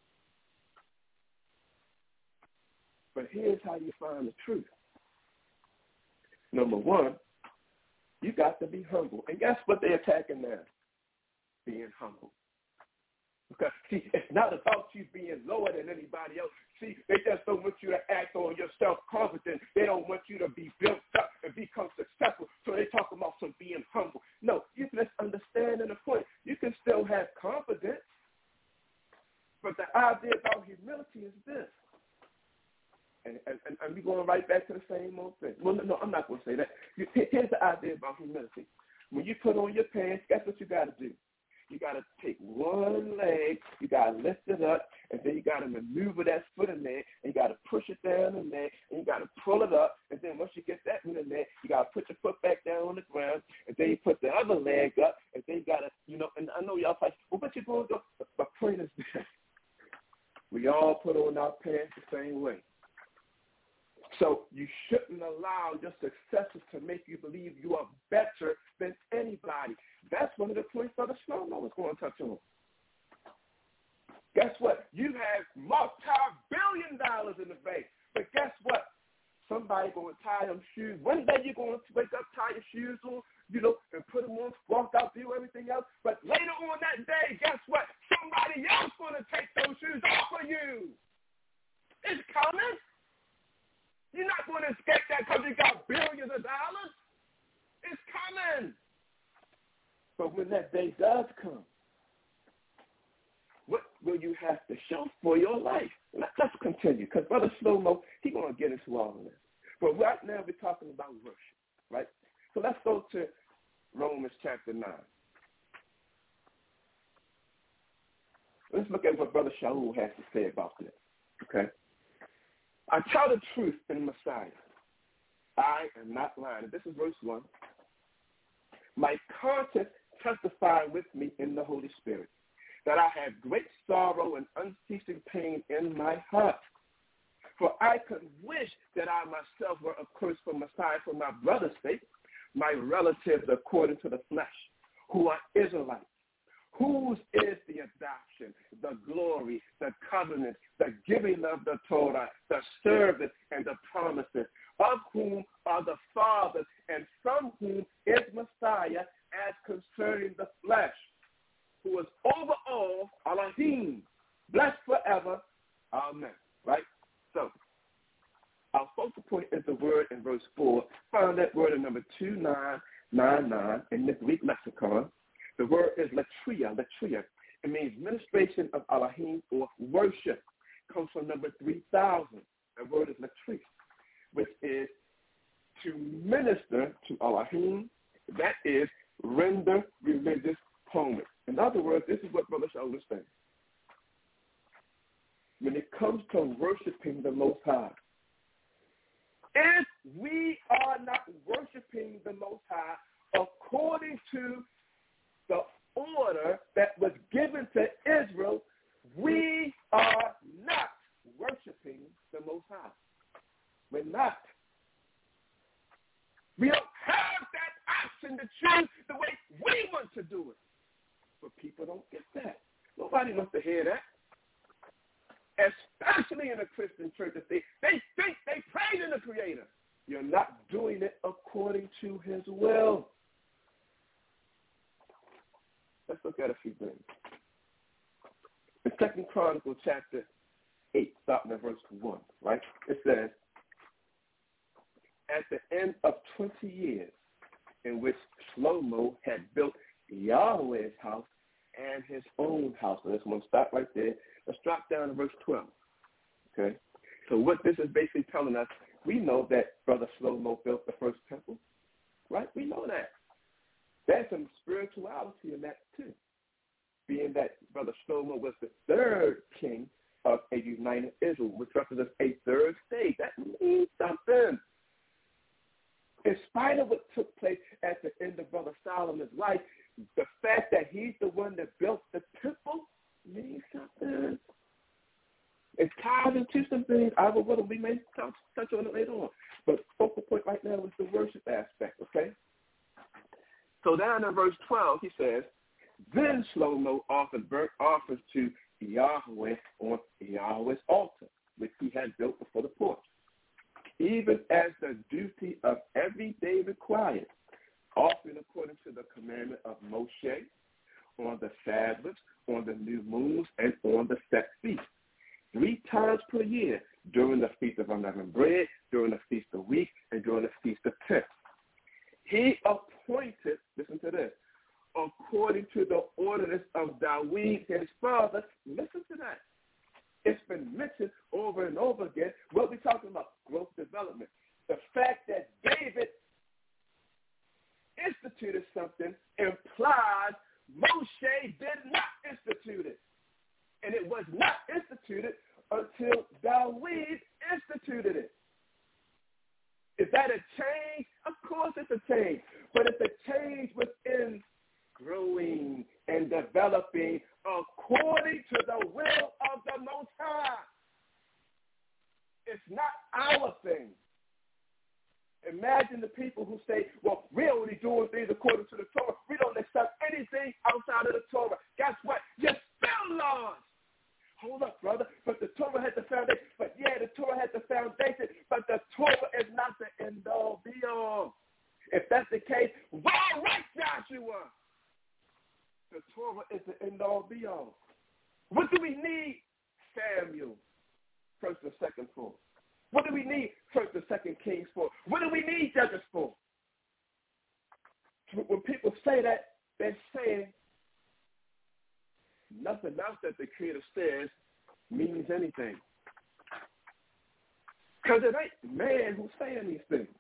But here's how you find the truth. Number one, you got to be humble. And guess what they're attacking now? Being humble. Because, see, it's not about you being lower than anybody else. See, they just don't want you to act on your self-confidence. They don't want you to be built up and become successful. So they talk about some being humble. No, you can just understand in the point. You can still have confidence. But the idea about humility is this. And we're going right back to the same old thing. Well, no, I'm not going to say that. Here's the idea about humility. When you put on your pants, guess what you got to do? You got to take one leg, you got to lift it up, and then you got to maneuver that foot in there, and you got to push it down in there, and you got to pull it up, and then once you get that one in there, you got to put your foot back down on the ground, and then you put the other leg up, and then you got to, and I know y'all like, well, what you going to do? My point is this. We all put on our pants the same way. So you shouldn't allow your successes to make you believe you are better than anybody. That's one of the points Brother Sloan was going to touch on. Guess what? You have multi-billion dollars in the bank. But guess what? Somebody going to tie them shoes. One day you're going to wake up, tie your shoes on, and put them on, walk out, do everything else. But later on that day, guess what? Somebody else going to take those shoes off of you. It's coming. You're not going to escape that because you got billions of dollars. It's coming. But when that day does come, what will you have to show for your life? Let's continue, because Brother Slow-Mo, he's going to get into all of this. But right now we're talking about worship, right? So let's go to Romans chapter 9. Let's look at what Brother Shaul has to say about this, okay? I tell the truth in Messiah. I am not lying. And this is verse 1. My conscience testified with me in the Holy Spirit that I have great sorrow and unceasing pain in my heart. For I could wish that I myself were accursed from Messiah for my brother's sake, my relatives according to the flesh, who are Israelites, whose is the adoption, the glory, the covenant, the giving of the Torah, the service, and the promises, of whom are the fathers, and from whom is Messiah, as concerning the flesh, who is over all, Elohim, blessed forever. Amen. Right? So, our focal point is the word in verse 4. Find that word in number 2999 in the Greek lexicon. The word is latria. It means ministration of Elohim or worship. Comes from number 3000. The word is latria, which is to minister to Elohim That is, render religious homage. In other words, this is what Brother Shaul is saying. When it comes to worshiping the Most High, if we are not worshiping the Most High according to the order that was given to Israel, we are not worshiping the Most High. We're not. We don't have that option to choose the way we want to do it. But people don't get that. Nobody wants to hear that. Especially in a Christian church, they think they pray to the Creator. You're not doing it according to His will. Let's look at a few things. In 2 Chronicles chapter 8, starting at verse 1, right? It says, at the end of 20 years in which Shlomo had built Yahweh's house and his own house. So let's want to stop right there. Let's drop down to verse 12. Okay? So what this is basically telling us, we know that Brother Shlomo built the first temple, right? We know that. There's some spirituality in that too, being that Brother Shlomo was the third king of a united Israel, which represents a third stage. That means something. In spite of what took place at the end of Brother Solomon's life, the fact that he's the one that built the temple means something. It's tied into some things. We may touch on it later on. But focal point right now is the worship aspect, okay? So down in verse 12, he says, then Shlomo offered burnt offerings to Yahweh on Yahweh's altar, which he had built before the porch, even as the duty of every day required, offering according to the commandment of Moshe, on the Sabbaths, on the new moons, and on the set feasts, 3 times per year, during the Feast of Unleavened Bread, during the Feast of Weeks, and during the Feast of Tents. He appointed, listen to this, according to the ordinance of David, his father. Listen to that. It's been mentioned over and over again. What we're talking about, growth development. The fact that David instituted something implies Moshe did not institute it. And it was not instituted until David instituted it. Is that a change? Of course it's a change. But it's a change within growing and developing according to the will of the Most High. It's not our thing. Imagine the people who say, well, we're only doing things according to the Torah. We don't accept anything outside of the Torah. Guess what? You're still lost. Hold up, brother. But the Torah had the foundation. But yeah, the Torah had the foundation. But the Torah is not the end-all, be-all. If that's the case, why write Joshua? The Torah is the end-all, be-all. What do we need Samuel, 1st and 2nd for? What do we need 1st and 2nd Kings for? What do we need Judges for? When people say that, they're saying nothing else that the Creator says means anything. Because it ain't man who's saying these things.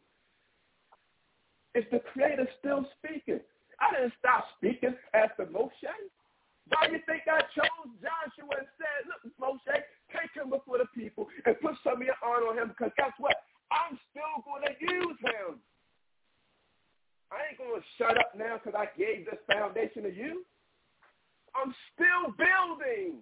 It's the Creator still speaking. I didn't stop speaking after Moshe. Why do you think I chose Joshua and said, look, Moshe, take him before the people and put some of your honor on him, because guess what? I'm still going to use him. I ain't going to shut up now because I gave this foundation to you. I'm still building.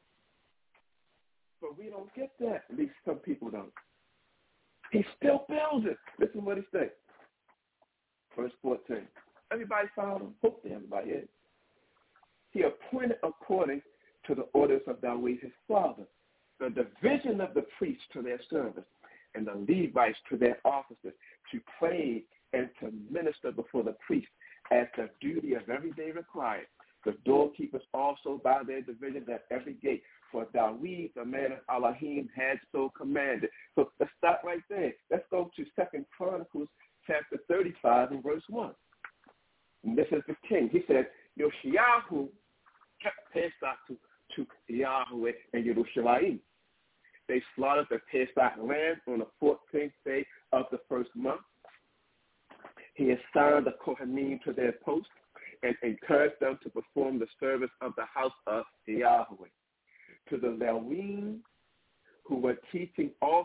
But we don't get that. At least some people don't. He's still building. Listen what he says. Verse 14. Everybody followed him. Hopefully everybody is. He appointed according to the orders of David his father, the division of the priests to their service, and the Levites to their offices, to pray and to minister before the priest, as the duty of every day required. The doorkeepers also by their divisions at every gate, for David, the man of Elohim, had so commanded. So let's stop right there. Let's go to 2 Chronicles chapter 35 and verse 1. And this is the king. He said, Yoshiyahu kept Pesach to Yahweh and Yerushalayim. They slaughtered the Pesach lamb on the 14th day of the first month. He assigned the Kohanim to their posts and encouraged them to perform the service of the house of Yahweh. To the Levim, who were teaching all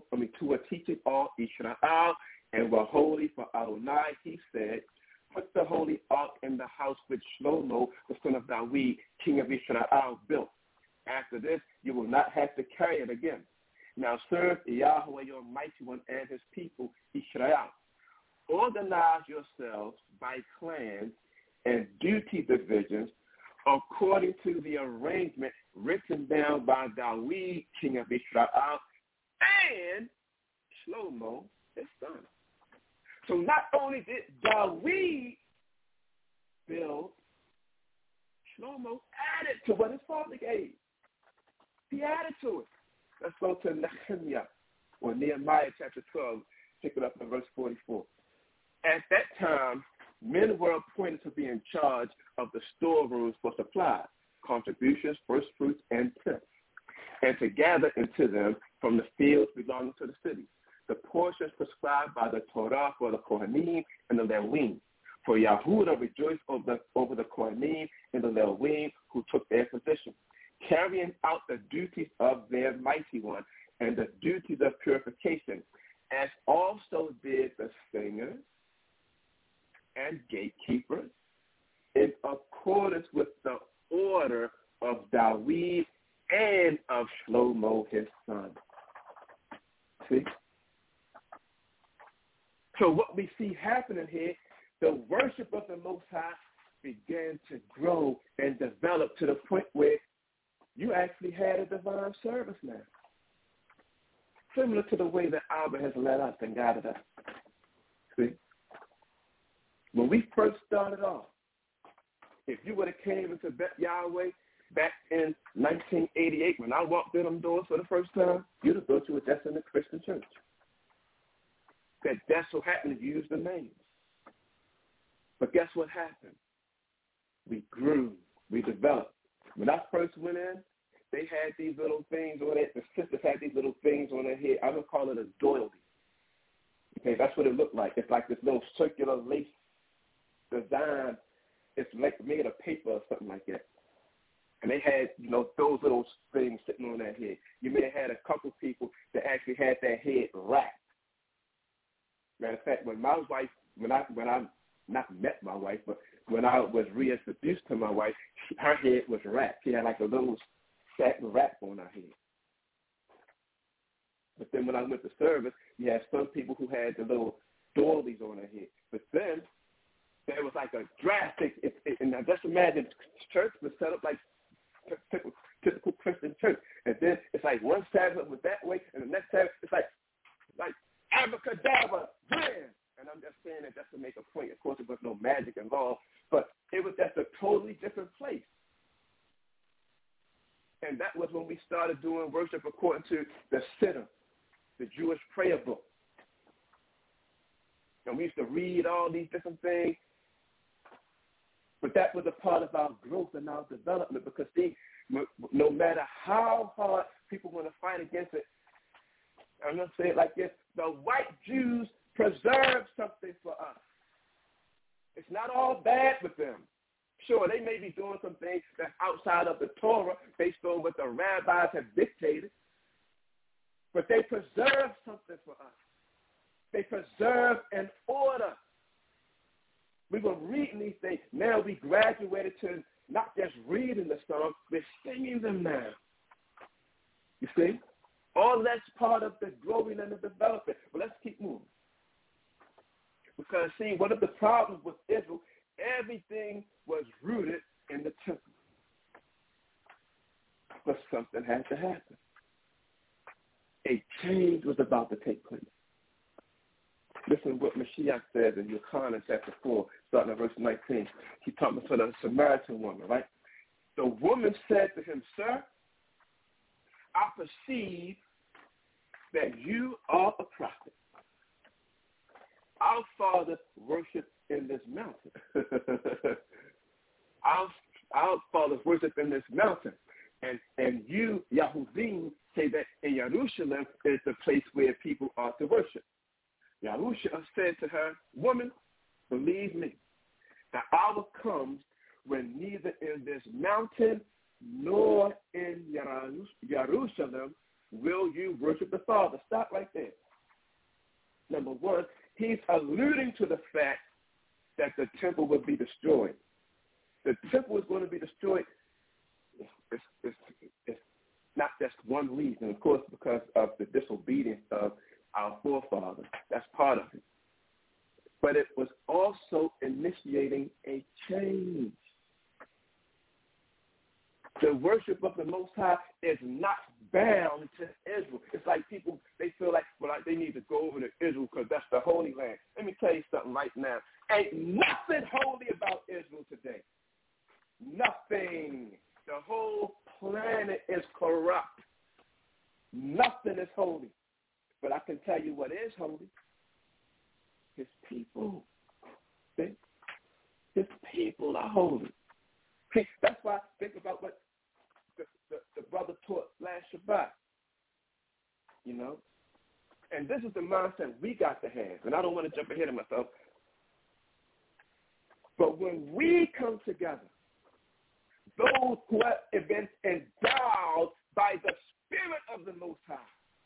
Israel and were holy for Adonai, he said, put the holy ark in the house which Shlomo, the son of David, king of Israel, built. After this, you will not have to carry it again. Now serve Yahweh, your mighty one, and his people, Israel. Organize yourselves by clans and duty divisions according to the arrangement written down by David, king of Israel, and Shlomo, his son. So not only did David build, Shlomo added to what his father gave. He added to it. Let's go to Nehemiah or Nehemiah chapter 12, pick it up in verse 44. At that time, men were appointed to be in charge of the storerooms for supplies, contributions, first fruits, and tenths, and to gather into them from the fields belonging to the city the portions prescribed by the Torah for the Kohanim and the Levim. For Yahudah rejoiced over the Kohanim and the Levim who took their position, carrying out the duties of their mighty one and the duties of purification, as also did the singers and gatekeepers, in accordance with the order of David and of Shlomo his son. See? So what we see happening here, the worship of the Most High began to grow and develop to the point where you actually had a divine service now. Similar to the way that Abba has led us and guided us. See? When we first started off, if you would have came into Bet Yahweh back in 1988 when I walked through them doors for the first time, you'd have thought you were just in a Christian church. That so happened to use the names. But guess what happened? We grew. We developed. When I first went in, they had these little things on it. The sisters had these little things on their head. I'm going to call it a doily. Okay, that's what it looked like. It's like this little circular lace design. It's like made of paper or something like that. And they had, those little things sitting on their head. You may have had a couple people that actually had their head wrapped. Matter of fact, when my wife, when I not met my wife, but when I was reintroduced to my wife, her head was wrapped. She had like a little satin wrap on her head. But then when I went to service, you had some people who had the little doilies on their head. But then there was like a drastic, and now just imagine church was set up like typical Christian church. And then it's like one Sabbath was that way, and the next Sabbath it's like abracadabra, bam. And I'm just saying that just to make a point. Of course, there was no magic involved, but it was just a totally different place. And that was when we started doing worship according to the Siddur, the Jewish prayer book. And we used to read all these different things. But that was a part of our growth and our development because, see, no matter how hard people want to fight against it, I'm going to say it like this, the white Jews preserve something for us. It's not all bad with them. Sure, they may be doing some things that's outside of the Torah based on what the rabbis have dictated, but they preserve something for us. They preserve an order. We were reading these things. Now we graduated to not just reading the songs, we're singing them now. You see? All that's part of the growing and the development. But let's keep moving. Because, see, one of the problems with Israel, everything was rooted in the temple. But something had to happen. A change was about to take place. Listen to what Mashiach says in Yochanan chapter 4, starting at verse 19. He talking to the Samaritan woman, right? The woman said to him, "Sir, I perceive that you are a prophet. Our fathers worship in this mountain. Our fathers worship in this mountain. And you, Yahudim, say that in Jerusalem is the place where people are to worship." Yahushua said to her, "Woman, Believe me, the hour comes when neither in this mountain nor in Jerusalem will you worship the Father. Stop right there. Number one, he's alluding to the fact that the temple will be destroyed. The temple is going to be destroyed. It's not just one reason, of course, because of the disobedience of our forefathers. That's part of it. But it was also initiating a change. The worship of the Most High is not bound to Israel. It's like people, they feel like, well, they need to go over to Israel because that's the Holy Land. Let me tell you something right now. Ain't nothing holy about Israel today. Nothing. The whole planet is corrupt. Nothing is holy. But I can tell you what is holy. His people. See? His people are holy. See, that's why I think about what the brother taught last Shabbat. You know? And this is the mindset we got to have. And I don't want to jump ahead of myself. But when we come together, those who have been endowed by the Spirit of the Most High,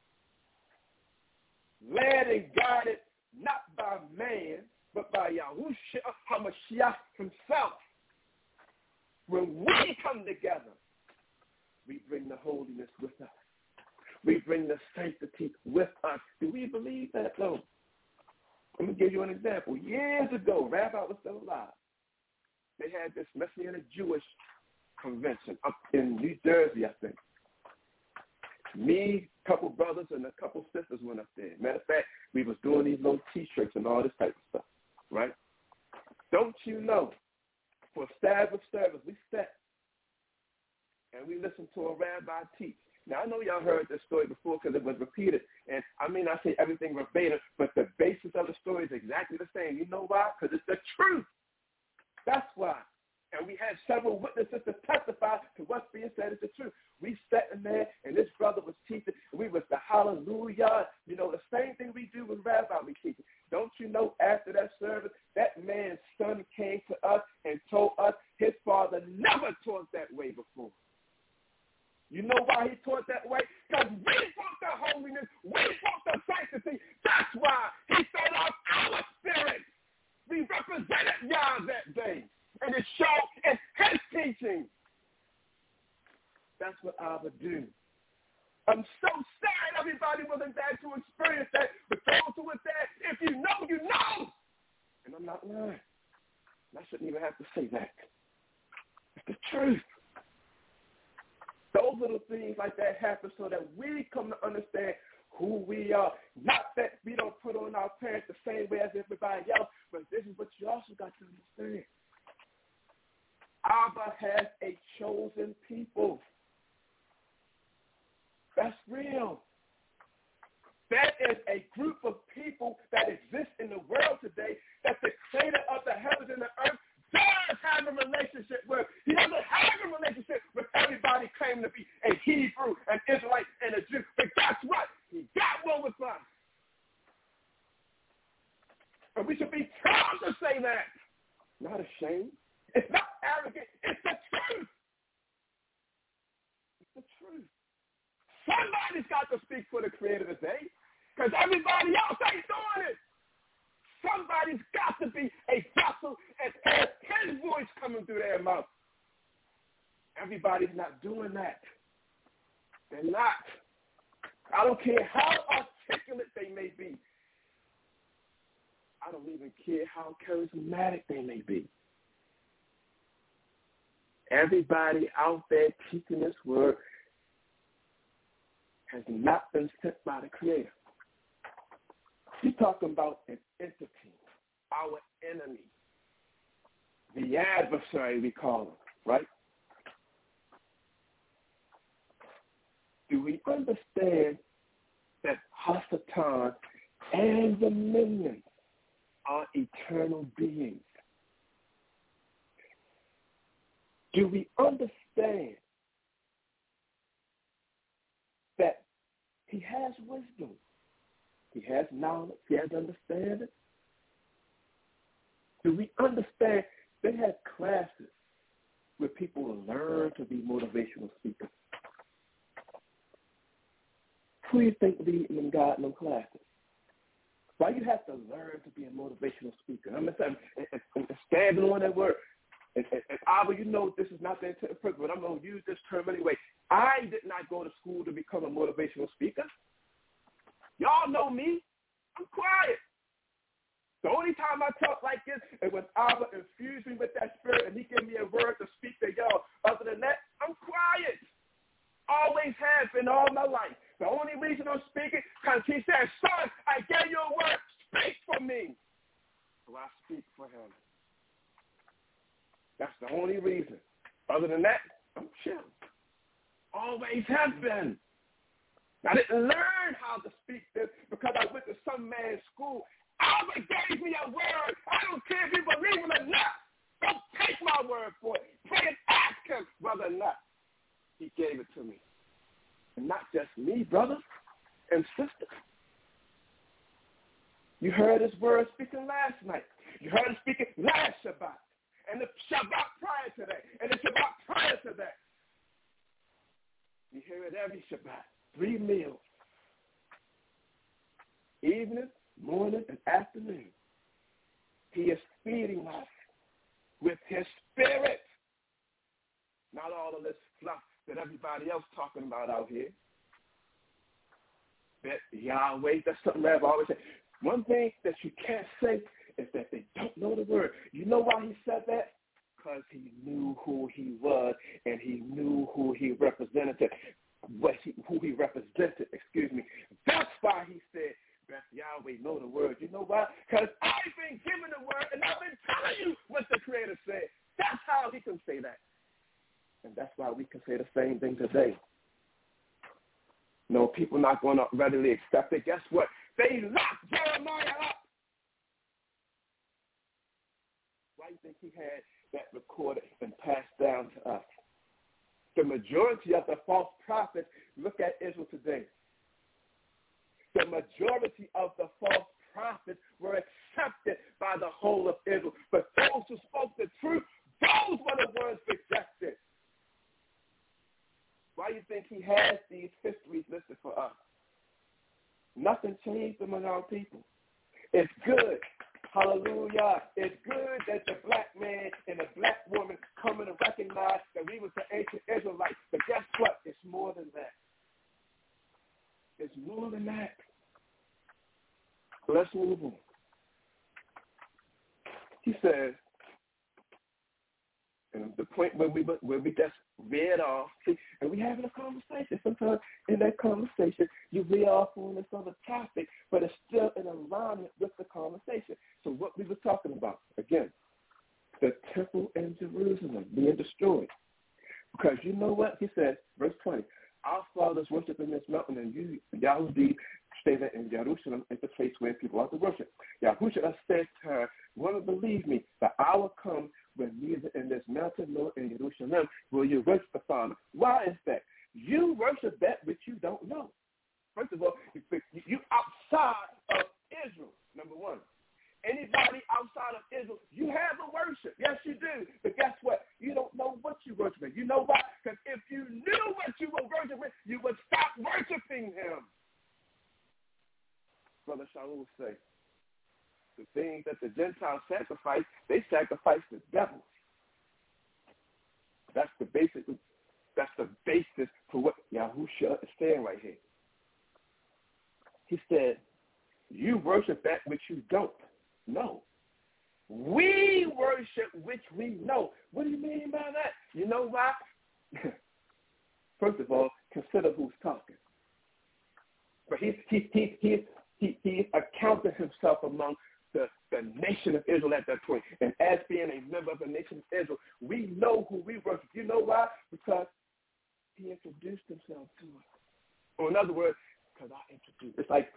led and guided not by man, but by Yahushua HaMashiach himself. When we come together, we bring the holiness with us. We bring the sanctity with us. Do we believe that, though? Let me give you an example. Years ago, Rabbi was still alive. They had this Messianic Jewish convention up in New Jersey, I think. Me, a couple brothers, and a couple sisters went up there. Matter of fact, we was doing these little T-shirts and all this type of stuff, right? Don't you know, for Sabbath service, we sat and we listened to a rabbi teach. Now, I know y'all heard this story before because it was repeated, and I may not say everything verbatim, but the basis of the story is exactly the same. You know why? Because it's the truth. That's why. And we had several witnesses to testify to what's being said is the truth. We sat in there, and this brother was teaching, and we was the hallelujah. You know, the same thing we do with Rabbi we teaching. Don't you know after that service, that man's son came to us and told us his father never taught that way before. You know why he taught that way? Because we want the holiness. We want the sanctity. That's why he set off our spirit. We represented Yah that day. And it showed in his teaching. That's what I would do. I'm so sad everybody wasn't there to experience that. But those who were there, if you know, you know. And I'm not lying. I shouldn't even have to say that. It's the truth. Those little things like that happen so that we come to understand who we are. Not that we don't put on our parents the same way as everybody else, but this is what you also got to understand. Abba has a chosen people. That's real. There is a group of people that exist in the world today that the creator of the heavens and the earth does have a relationship with. He doesn't have a relationship with everybody claiming to be a Hebrew, an Israelite, and a Jew. But guess what? He got one with us. And we should be proud to say that. Not ashamed. It's not arrogant. It's the truth. It's the truth. Somebody's got to speak for the creator today because everybody else ain't doing it. Somebody's got to be a vessel and have his voice coming through their mouth. Everybody's not doing that. They're not. I don't care how articulate they may be. I don't even care how charismatic they may be. Everybody out there teaching this word has not been sent by the Creator. He's talking about an entity, our enemy, the adversary we call him, right? Do we understand that Hasatan and the minions are eternal beings? Do we understand that he has wisdom, he has knowledge, he has understanding, Do we understand? They had classes where people learn to be motivational speakers. Who do you think leading them God in them classes? Why you have to learn to be a motivational speaker? I'm saying, and standing on that word. And Abba, you know this is not the intent of purpose, but I'm going to use this term anyway. I did not go to school to become a motivational speaker. Y'all know me. I'm quiet. The only time I talk like this is when Abba infused me with that spirit and he gave me a word to speak to y'all. Other than that, I'm quiet. Always have been all my life. The only reason I'm speaking because he said, son, I gave you a word. Speak for me. So I speak for him. That's the only reason. Other than that, I'm chill. Always have been. I didn't learn how to speak this because I went to some man's school. Allah gave me a word. I don't care if you believe it or not. Don't take my word for it. Pray and ask him whether or not he gave it to me. And not just me, brothers and sisters. You heard his word speaking last night. You heard him speaking last Shabbat. And the Shabbat prior to that. And the Shabbat prior to that. You hear it every Shabbat. 3 meals. Evening, morning, and afternoon. He is feeding us with his spirit. Not all of this fluff that everybody else talking about out here. That Yahweh, that's something that I've always said. One thing that you can't say is that they don't know the word. You know why he said that? Because he knew who he was and he knew who he represented. Who he represented, That's why he said, that Yahweh know the word. You know why? Because I've been given the word and I've been telling you what the Creator said. That's how he can say that. And that's why we can say the same thing today. No, people not going to readily accept it. Guess what? They locked Jeremiah up. Why do you think he had that recorded and passed down to us? The majority of the false prophets, look at Israel today. The majority of the false prophets were accepted by the whole of Israel. But those who spoke the truth, those were the ones rejected. Why do you think he has these histories listed for us? Nothing changed among our people. It's good. Hallelujah. It's good that the black man and the black woman come and recognize that we was the ancient Israelites. But guess what? It's more than that. It's more than that. So let's move on. He says, and the point where we just read off, see, and we having a conversation. Sometimes in that conversation, you read off on this other topic, but it's still in alignment with the conversation. So what we were talking about, again, the temple in Jerusalem being destroyed. Because you know what? He says, verse 20, our fathers worship in this mountain, and you, Yahudi, stay there in Jerusalem is the place where people are to worship. Yahushua said to her, "Want to believe me? The hour comes when neither in this mountain nor in Jerusalem will you worship the Father." Why is that? You worship that which you don't know. First of all, you outside of Israel, number one. Anybody outside of Israel, you have a worship. Yes, you do. But guess what? You don't know what you worship. You know why? Because if you knew what you were worshiping, you would stop worshiping him. Brother Shaul say, the things that the Gentiles sacrifice, they sacrifice the devils. That's the basis for what Yahushua is saying right here. He said, you worship that which you don't know. We worship which we know. What do you mean by that? You know why? First of all, consider who's talking. But he's accounting himself among the nation of Israel at that point. And as being a member of the nation of Israel, we know who we worship. You know why? Because he introduced himself to us. Or in other words, because I introduced. It's like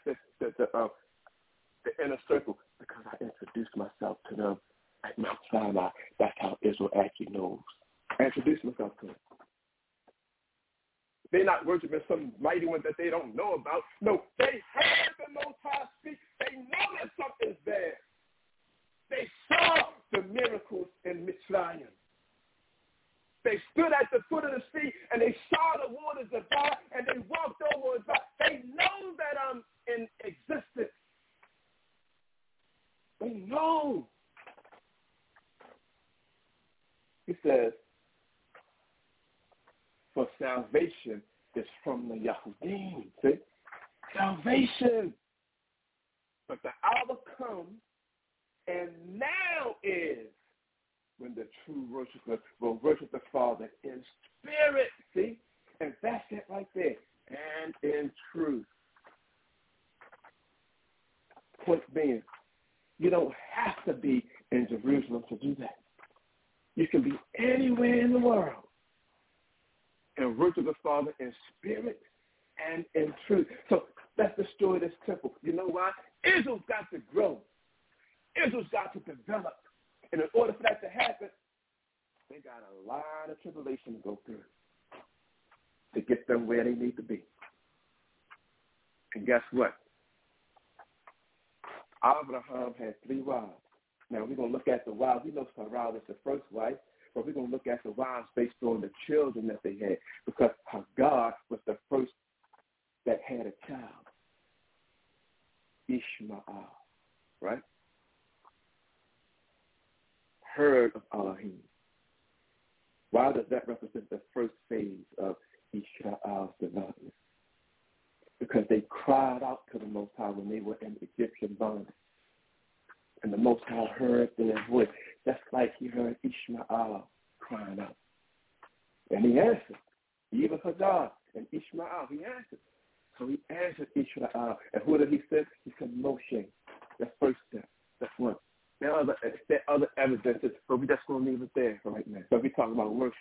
the inner circle. Because I introduced myself to them at Mount Sinai. That's how Israel actually knows. I introduced myself to them. They're not worshiping some mighty one that they don't know about. No, they heard the Most High speak. They know that something's there. They saw the miracles in Mitzrayim. They stood at the foot of the sea, and they saw the waters divide, and they walked over and back. They know that I'm in existence. They know. He says, for salvation is from the Yahudim. See? Salvation. But the hour comes, and now is when the true worshiper will worship the Father in spirit. See? And that's it right there. And in truth. Point being, you don't have to be in Jerusalem to do that. You can be anywhere in the world and worship the Father in spirit and in truth. So that's the story of this temple. You know why? Israel's got to grow. Israel's got to develop. And in order for that to happen, they got a lot of tribulation to go through to get them where they need to be. And guess what? Abraham had 3 wives. Now, we're going to look at the wives. We know Sarah was the first wife, but we're going to look at the wives based on the children that they had, because Hagar was the first that had a child, Ishmael, right? Herd of Elohim. Why does that represent the first phase of Israel's development? Because they cried out to the Most High when they were in Egyptian bondage. And the Most High heard their voice. That's like he heard Ishmael crying out. And he answered. Even Hagar and Ishmael, he answered. So he answered Ishmael. And who did he say? He said Moshe. That's first step. That's one. There are other evidences, but we're just going to leave it there for right now. So we're talking about worship.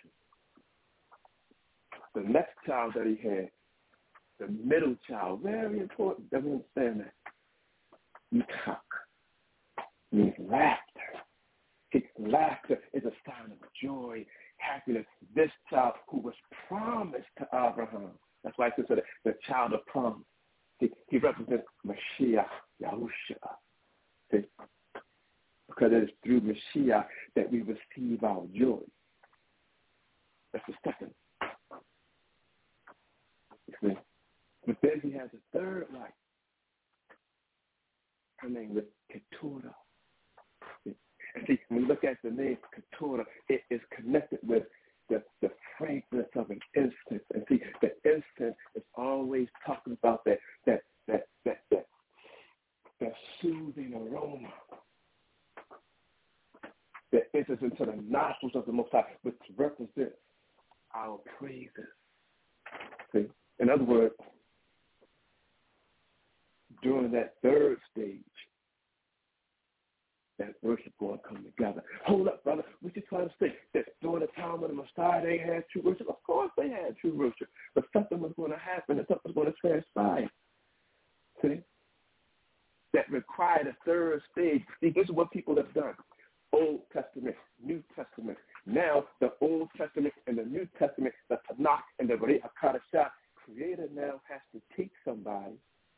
The next child that he had, the middle child, very important. Doesn't understand that. Yitzchak means laughter. Laughter is a sign of joy, happiness. This child who was promised to Abraham. That's why I consider the child of promise. He represents Mashiach, Yahushua. See? Because it is through Mashiach that we receive our joy. That's the second. You see? But then he has a third wife. Her name is Keturah. And see, when we look at the name Keturah, it is connected with the fragrance of an incense. And see, the incense is always talking about that soothing aroma that enters into the nostrils of the Most High, which represents our praises. See? In other words, during that third stage, that worship going to come together. Hold up, brother. What you trying to say? That during the time when the Messiah, they had true worship? Of course they had true worship. But something was going to happen and something was going to transpire. See? That required a third stage. See, this is what people have done. Old Testament, New Testament. Now, the Old Testament and the New Testament, the Tanakh and the Brit HaKadashah, Creator now has to teach somebody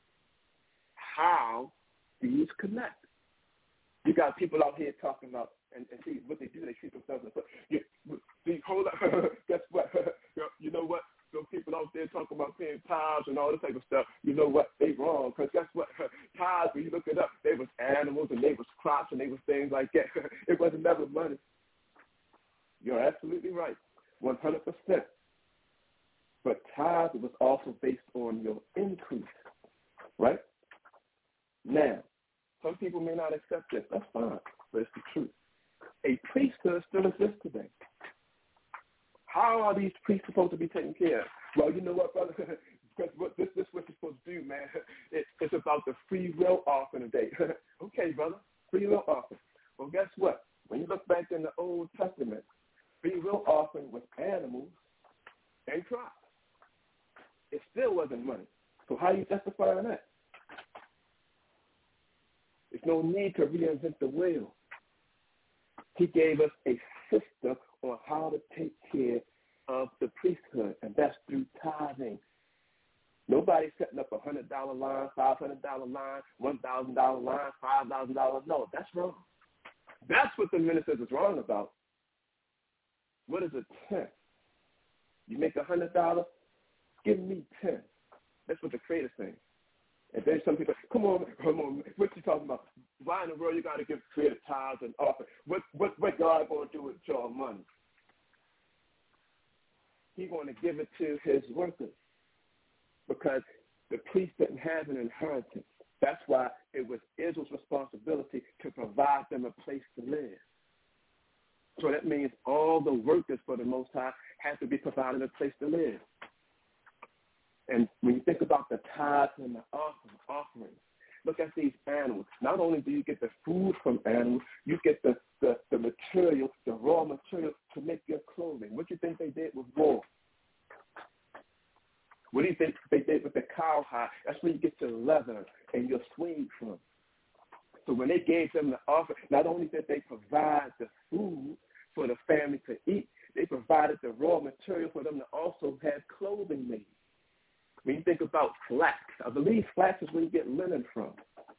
how these connect. You got people out here talking about, and see what they do, they treat themselves as, see, hold up, guess what? You know what? Those people out there talking about paying tithes and all this type of stuff, you know what? They wrong, because guess what? Tithes, when you look it up, they was animals and they was crops and they was things like that. It wasn't never money. You're absolutely right, 100%. But tithes was also based on your increase, right? Now, some people may not accept this. That's fine, but it's the truth. A priesthood still exists today. How are these priests supposed to be taken care of? Well, you know what, brother? Because this is what you're supposed to do, man. It's about the free will offering today. Okay, brother, free will offering. Well, guess what? When you look back in the Old Testament, free will offering was animals and crops. It still wasn't money. So how are you justifying that? There's no need to reinvent the wheel. He gave us a system on how to take care of the priesthood, and that's through tithing. Nobody's setting up a $100 line, $500 line, $1,000 line, $5,000. No, that's wrong. That's what the ministers is wrong about. What is a tenth? You make $100, give me 10. That's what the Creator's saying. And then some people, come on, what you talking about? Why in the world you got to give Creator tithes and offering? What God going to do with your money? He's going to give it to his workers because the priest didn't have an inheritance. That's why it was Israel's responsibility to provide them a place to live. So that means all the workers for the Most High have to be provided a place to live. And when you think about the tithes and the offerings, look at these animals. Not only do you get the food from animals, you get the material, the raw material to make your clothing. What do you think they did with wool? What do you think they did with the cowhide? That's where you get your leather and your suede from. So when they gave them the offering, not only did they provide the food for the family to eat, they provided the raw material for them to also have clothing made. When you think about flax, I believe flax is where you get linen from.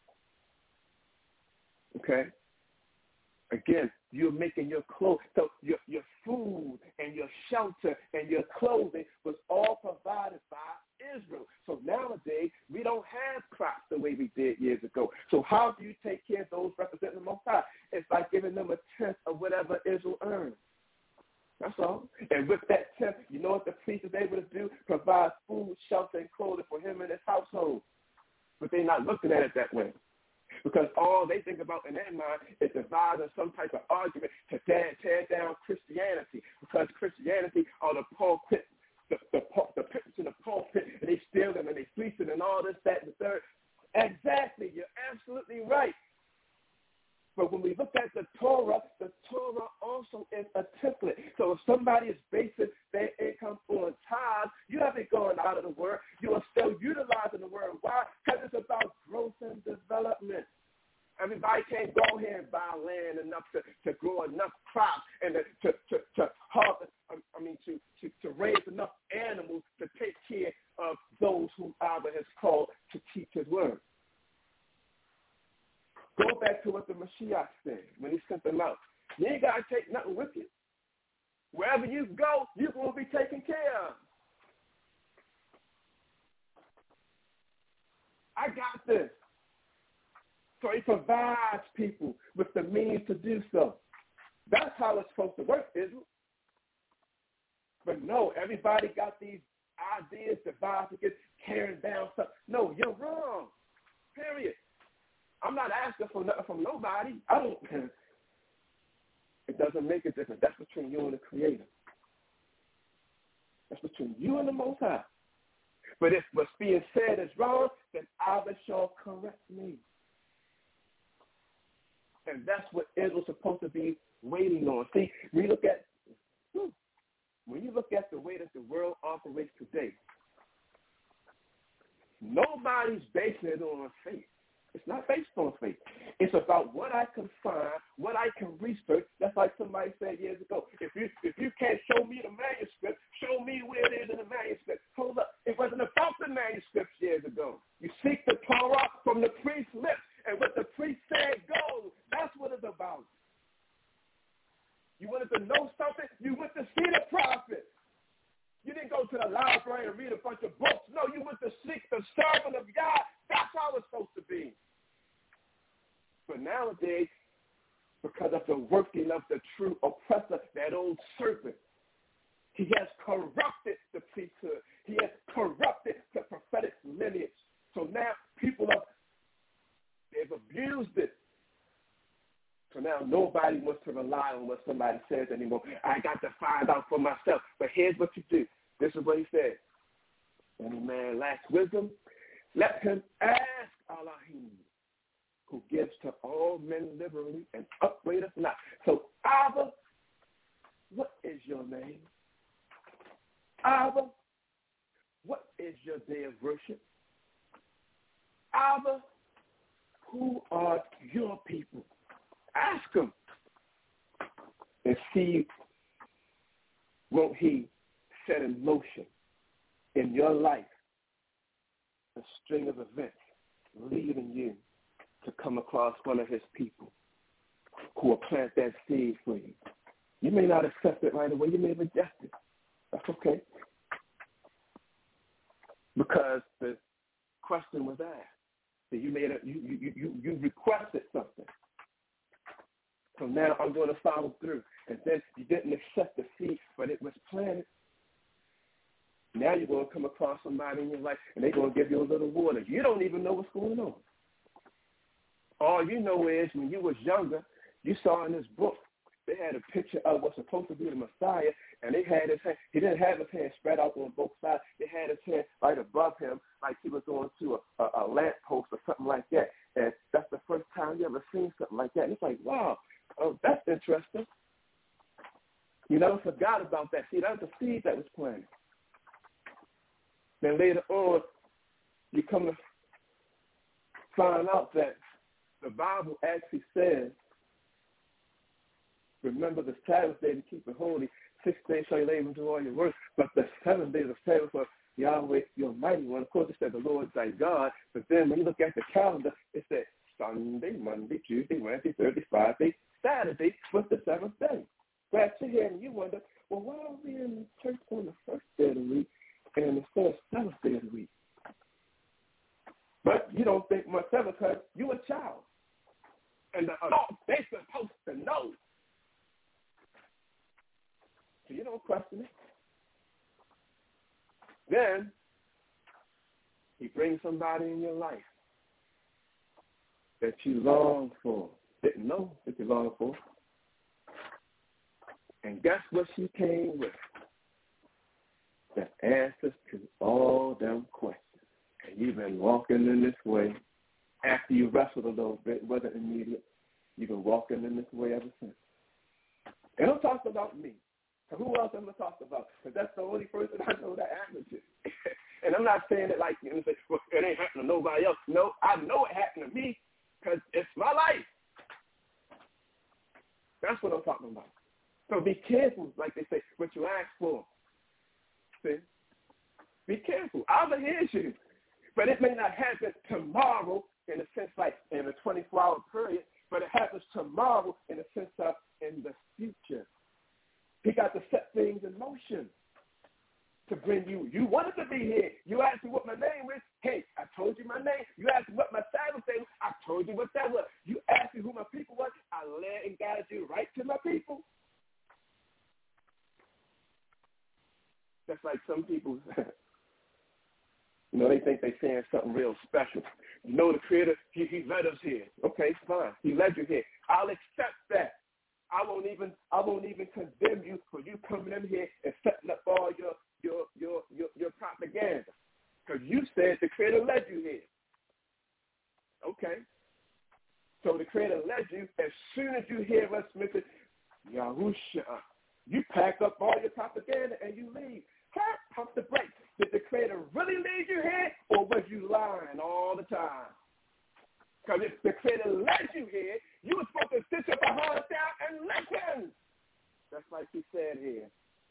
Okay? Again, you're making your clothes. So your food and your shelter and your clothing was all provided by Israel. So nowadays, we don't have crops the way we did years ago. So how do you take care of those representing the Most High? It's by giving them a tenth of whatever Israel earns. That's all. And with that tenth, you know what the priest is able to do? Provide food, shelter, and clothing for him and his household. But they're not looking at it that way. Because all they think about in their mind is dividing some type of argument to tear down Christianity. Because Christianity are the pulpit, the pits in the pulpit, and they steal them and they fleece it and all this, that, and the third. Exactly. You're absolutely right. But when we look at the Torah also is a template. So if somebody is basing their income on tithes, you haven't gone out of the word. You are still utilizing the word. Why? Because it's about growth and development. Everybody can't go here and buy land enough to grow enough crops and to harvest. To raise enough animals to take care of those whom Abba has called to teach his word. Go back to what the Mashiach said when he sent them out. You ain't got to take nothing with you. Wherever you go, you're going to be taken care of. I got this. So he provides people with the means to do so. That's how it's supposed to work, Israel. But no, everybody got these ideas devised to get tearing down stuff. No, you're wrong. Period. I'm not asking for nothing from nobody. I don't care. It doesn't make a difference. That's between you and the Creator. That's between you and the Most High. But if what's being said is wrong, then Abba shall correct me. And that's what Israel's supposed to be waiting on. See, when you look at the way that the world operates today, nobody's basing it on faith. It's not based on faith. It's about what I can find, what I can research. That's like somebody said years ago. If you can't show me the manuscript, show me where it is in the manuscript. Hold up. It wasn't about the manuscripts years ago. You seek the Torah from the priest's lips, and what the priest said goes. That's what it's about. You wanted to know something? You went to see the prophet. You didn't go to the library and read a bunch of books. No, you went to seek the servant of God. That's how it's supposed to be. But nowadays, because of the working of the true oppressor, that old serpent, he has corrupted the priesthood. He has corrupted the prophetic lineage. So now they've abused it. So now nobody wants to rely on what somebody says anymore. I got to find out for myself. But here's what you do. This is what he said. Any man lacks wisdom, let him ask Elohim, who gives to all men liberally and upbraideth not. So, Abba, what is your name? Abba, what is your day of worship? Abba, who are your people? Ask him and see, won't he set in motion in your life a string of events leading you to come across one of his people who will plant that seed for you. You may not accept it right away. You may reject it. That's okay. Because the question was asked. So you requested something. So now I'm going to follow through. And then you didn't accept the seed, but it was planted. Now you're going to come across somebody in your life, and they're going to give you a little water. You don't even know what's going on. All you know is when you was younger, you saw in this book, they had a picture of what's supposed to be the Messiah, and they had his hand. He didn't have his hand spread out on both sides. They had his hand right above him, like he was going to a lamp post or something like that. And that's the first time you ever seen something like that. And it's like, wow, oh, that's interesting. You never forgot about that. See, that was the seed that was planted. Then later on, you come to find out that the Bible actually says, remember the Sabbath day to keep it holy. 6 days shall you labor and do all your work, but the 7th day is a Sabbath for Yahweh, your mighty one. Of course, it said the Lord thy God, but then when you look at the calendar, it said Sunday, Monday, Tuesday, Wednesday, Thursday, Friday, Saturday was the 7th day. Scratch your head and you wonder, well, why are we in church on the first day of the week and instead of 7th day of the week? But you don't think much of it because you're a child. And the adults, they're supposed to know. So you don't question it. Then he brings somebody in your life that you long for, didn't know that you long for. And guess what she came with? The answers to all them questions. And you've been walking in this way after you wrestled a little bit, wasn't immediate. You've been walking in this way ever since. And I'm talking about me. So who else am I talking about? Because that's the only person I know that happened to. And I'm not saying it like, you know, well, it ain't happening to nobody else. No, I know it happened to me because it's my life. That's what I'm talking about. So be careful, like they say, what you ask for. See? Be careful. I'll hear you. But it may not happen tomorrow in a sense like in a 24-hour period, but it happens tomorrow in a sense of in the future. He got to set things in motion to bring you. You wanted to be here. You asked me what my name is. Hey, I told you my name. You asked me what my Sabbath day was. I told you what that was. You asked me who my people was. I led and guided you right to my people. That's like some people, you know, they think they're saying something real special. You know, the Creator, he led us here. Okay, fine. He led you here. I'll accept that. I won't even condemn you for you coming in here and setting up all your propaganda. Because you said the Creator led you here. Okay. So the Creator led you. As soon as you hear us mention Yahusha, you pack up all your propaganda and you leave. Pump the brakes. Did the Creator really lead you here, or was you lying all the time? Because if the Creator led you here, you were supposed to sit your behind down and listen. That's like he said here.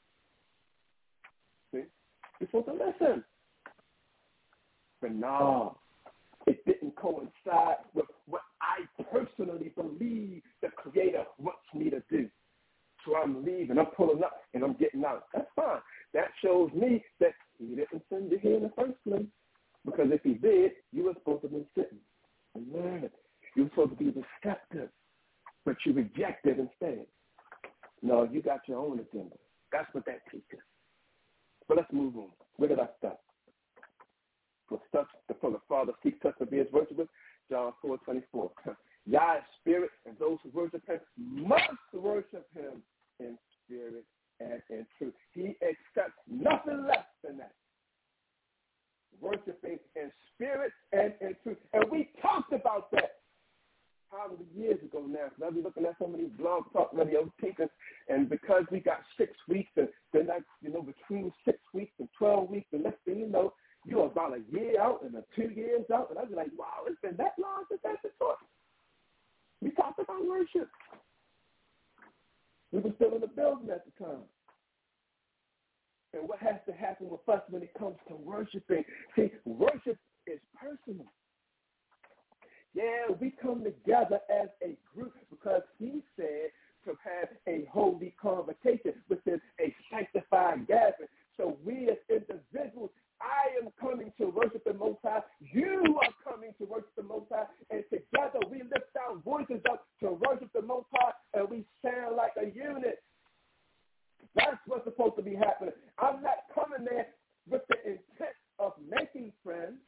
See? You're supposed to listen. But no, it didn't coincide with what I personally believe the Creator wants me to do. So I'm leaving, I'm pulling up, and I'm getting out. That's fine. That shows me that he didn't send you here in the first place. Because if he did, you were supposed to have been sitting and learning. You were supposed to be receptive, but you rejected instead. No, you got your own agenda. That's what that teaches. But let's move on. Where did I stop? For the Father seeks us to be his worshipers, John 4:24. Yah is spirit, and those who worship him must worship him in spirit and in truth. He accepts nothing less than that. Worshiping in spirit and in truth. And we talked about that probably years ago now, because I've been looking at some of these blog talk radio teachers, and because we got 6 weeks, and then that's, you know, between 6 weeks and 12 weeks, and next thing you know, you're about a year out and 2 years out, and I'd be like, wow, it's been that long since that's been taught. We talked about worship. We were still in the building at the time. And what has to happen with us when it comes to worshiping? See, worship is personal. Yeah, we come together as a group because he said to have a holy convocation, which is a sanctified gathering. So we as individuals, I am coming to worship the Most High. You are coming to worship the Most High. And together we lift our voices up to worship the Most High, and we sound like a unit. That's what's supposed to be happening. I'm not coming there with the intent of making friends,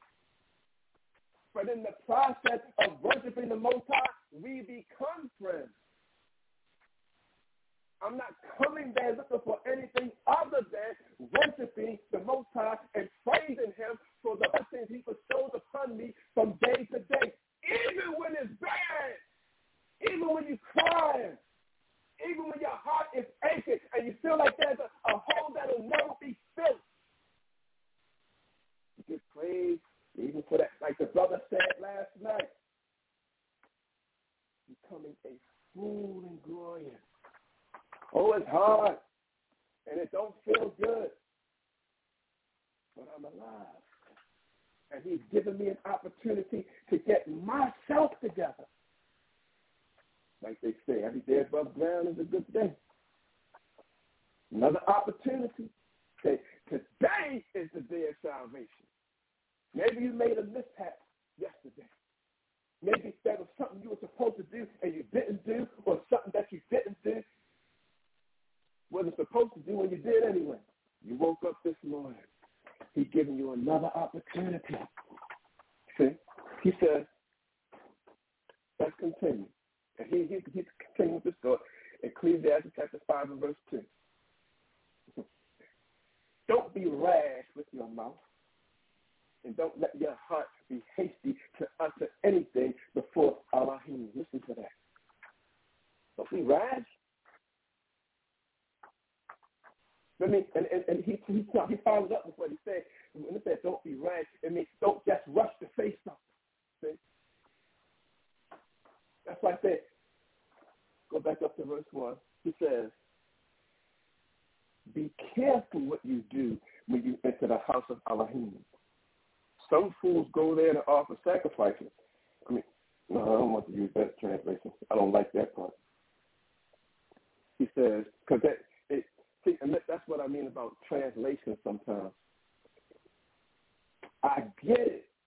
but in the process of worshiping the Most High, we become friends. I'm not coming there looking for anything other than worshiping the Most High and praising Him for the blessings He bestows upon me from day to day. Even when it's bad, even when you're crying, even when your heart is aching and you feel like there's a hole that will never be filled. You give praise even for that. Like the brother said last night, becoming a fool and glorious. Oh, it's hard, and it don't feel good, but I'm alive. And He's given me an opportunity to get myself together. Like they say, every day above ground is a good day. Another opportunity. Okay, today is the day of salvation. Maybe you made a mishap yesterday. Maybe there was something you were supposed to do and you didn't do, or something that you didn't do wasn't supposed to do when you did anyway. You woke up this morning. He's giving you another opportunity. See? He says, let's continue. And he continues with this thought. Ecclesiastes chapter 5 and verse 2. Don't be rash with your mouth, and don't let your heart be hasty to utter anything before Elohim. Listen to that. Don't be rash. I mean, and he follows up with what he said. When he said don't be rash, it means don't just rush to say something. See? That's why I said, go back up to verse 1. He says, be careful what you do when you enter the house of Elohim. Some fools go there to offer sacrifices. I mean, no, I don't want to use that translation. I don't like that part. He says, because see, and that's what I mean about translation sometimes. I get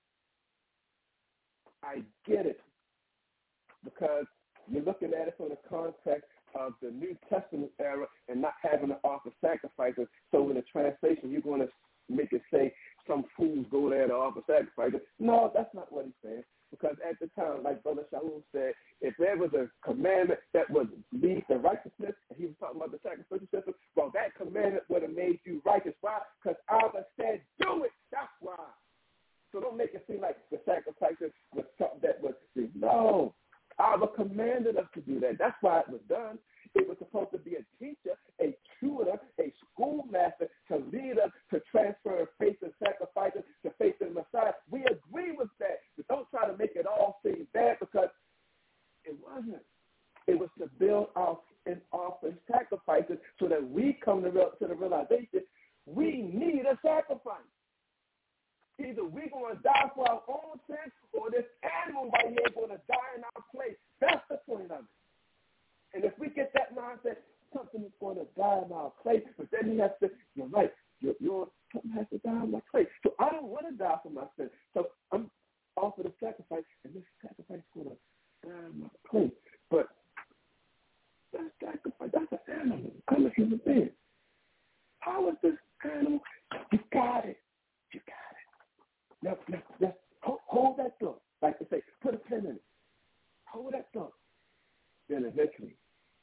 it. Because you're looking at it from the context of the New Testament era and not having to offer sacrifices. So in the translation, you're going to make it say some fools go there to offer sacrifices. No, that's not what he's saying. Because at the time, like Brother Shalom said, if there was a commandment that would lead to righteousness, and he was talking about the sacrificial system, well, that commandment would have made you righteous. Why? Because Allah said, do it. That's why. So don't make it seem like the sacrifices was something that was, no. Allah commanded us to do that. That's why it was done. It was supposed to be a teacher, a tutor, a schoolmaster to lead us to transfer faith and sacrifices to faith in the Messiah. We agree with that. But don't try to make it all seem bad because it wasn't. It was to build our and offer sacrifices so that we come to the realization we need a sacrifice. Either we're going to die for our own sins or this animal right here is going to die in our place. That's the point of it. And if we get that mindset, something is going to die in our place, but then he has to, you're right, something has to die in my place. So I don't want to die for my sins. So I'm offered a sacrifice, and this sacrifice is going to die in my place. But that sacrifice, that's an animal. I'm a human being. How is this animal? You got it. You got it. Now, hold that thought. Like they say, put a pin in it. Hold that thought. Then eventually,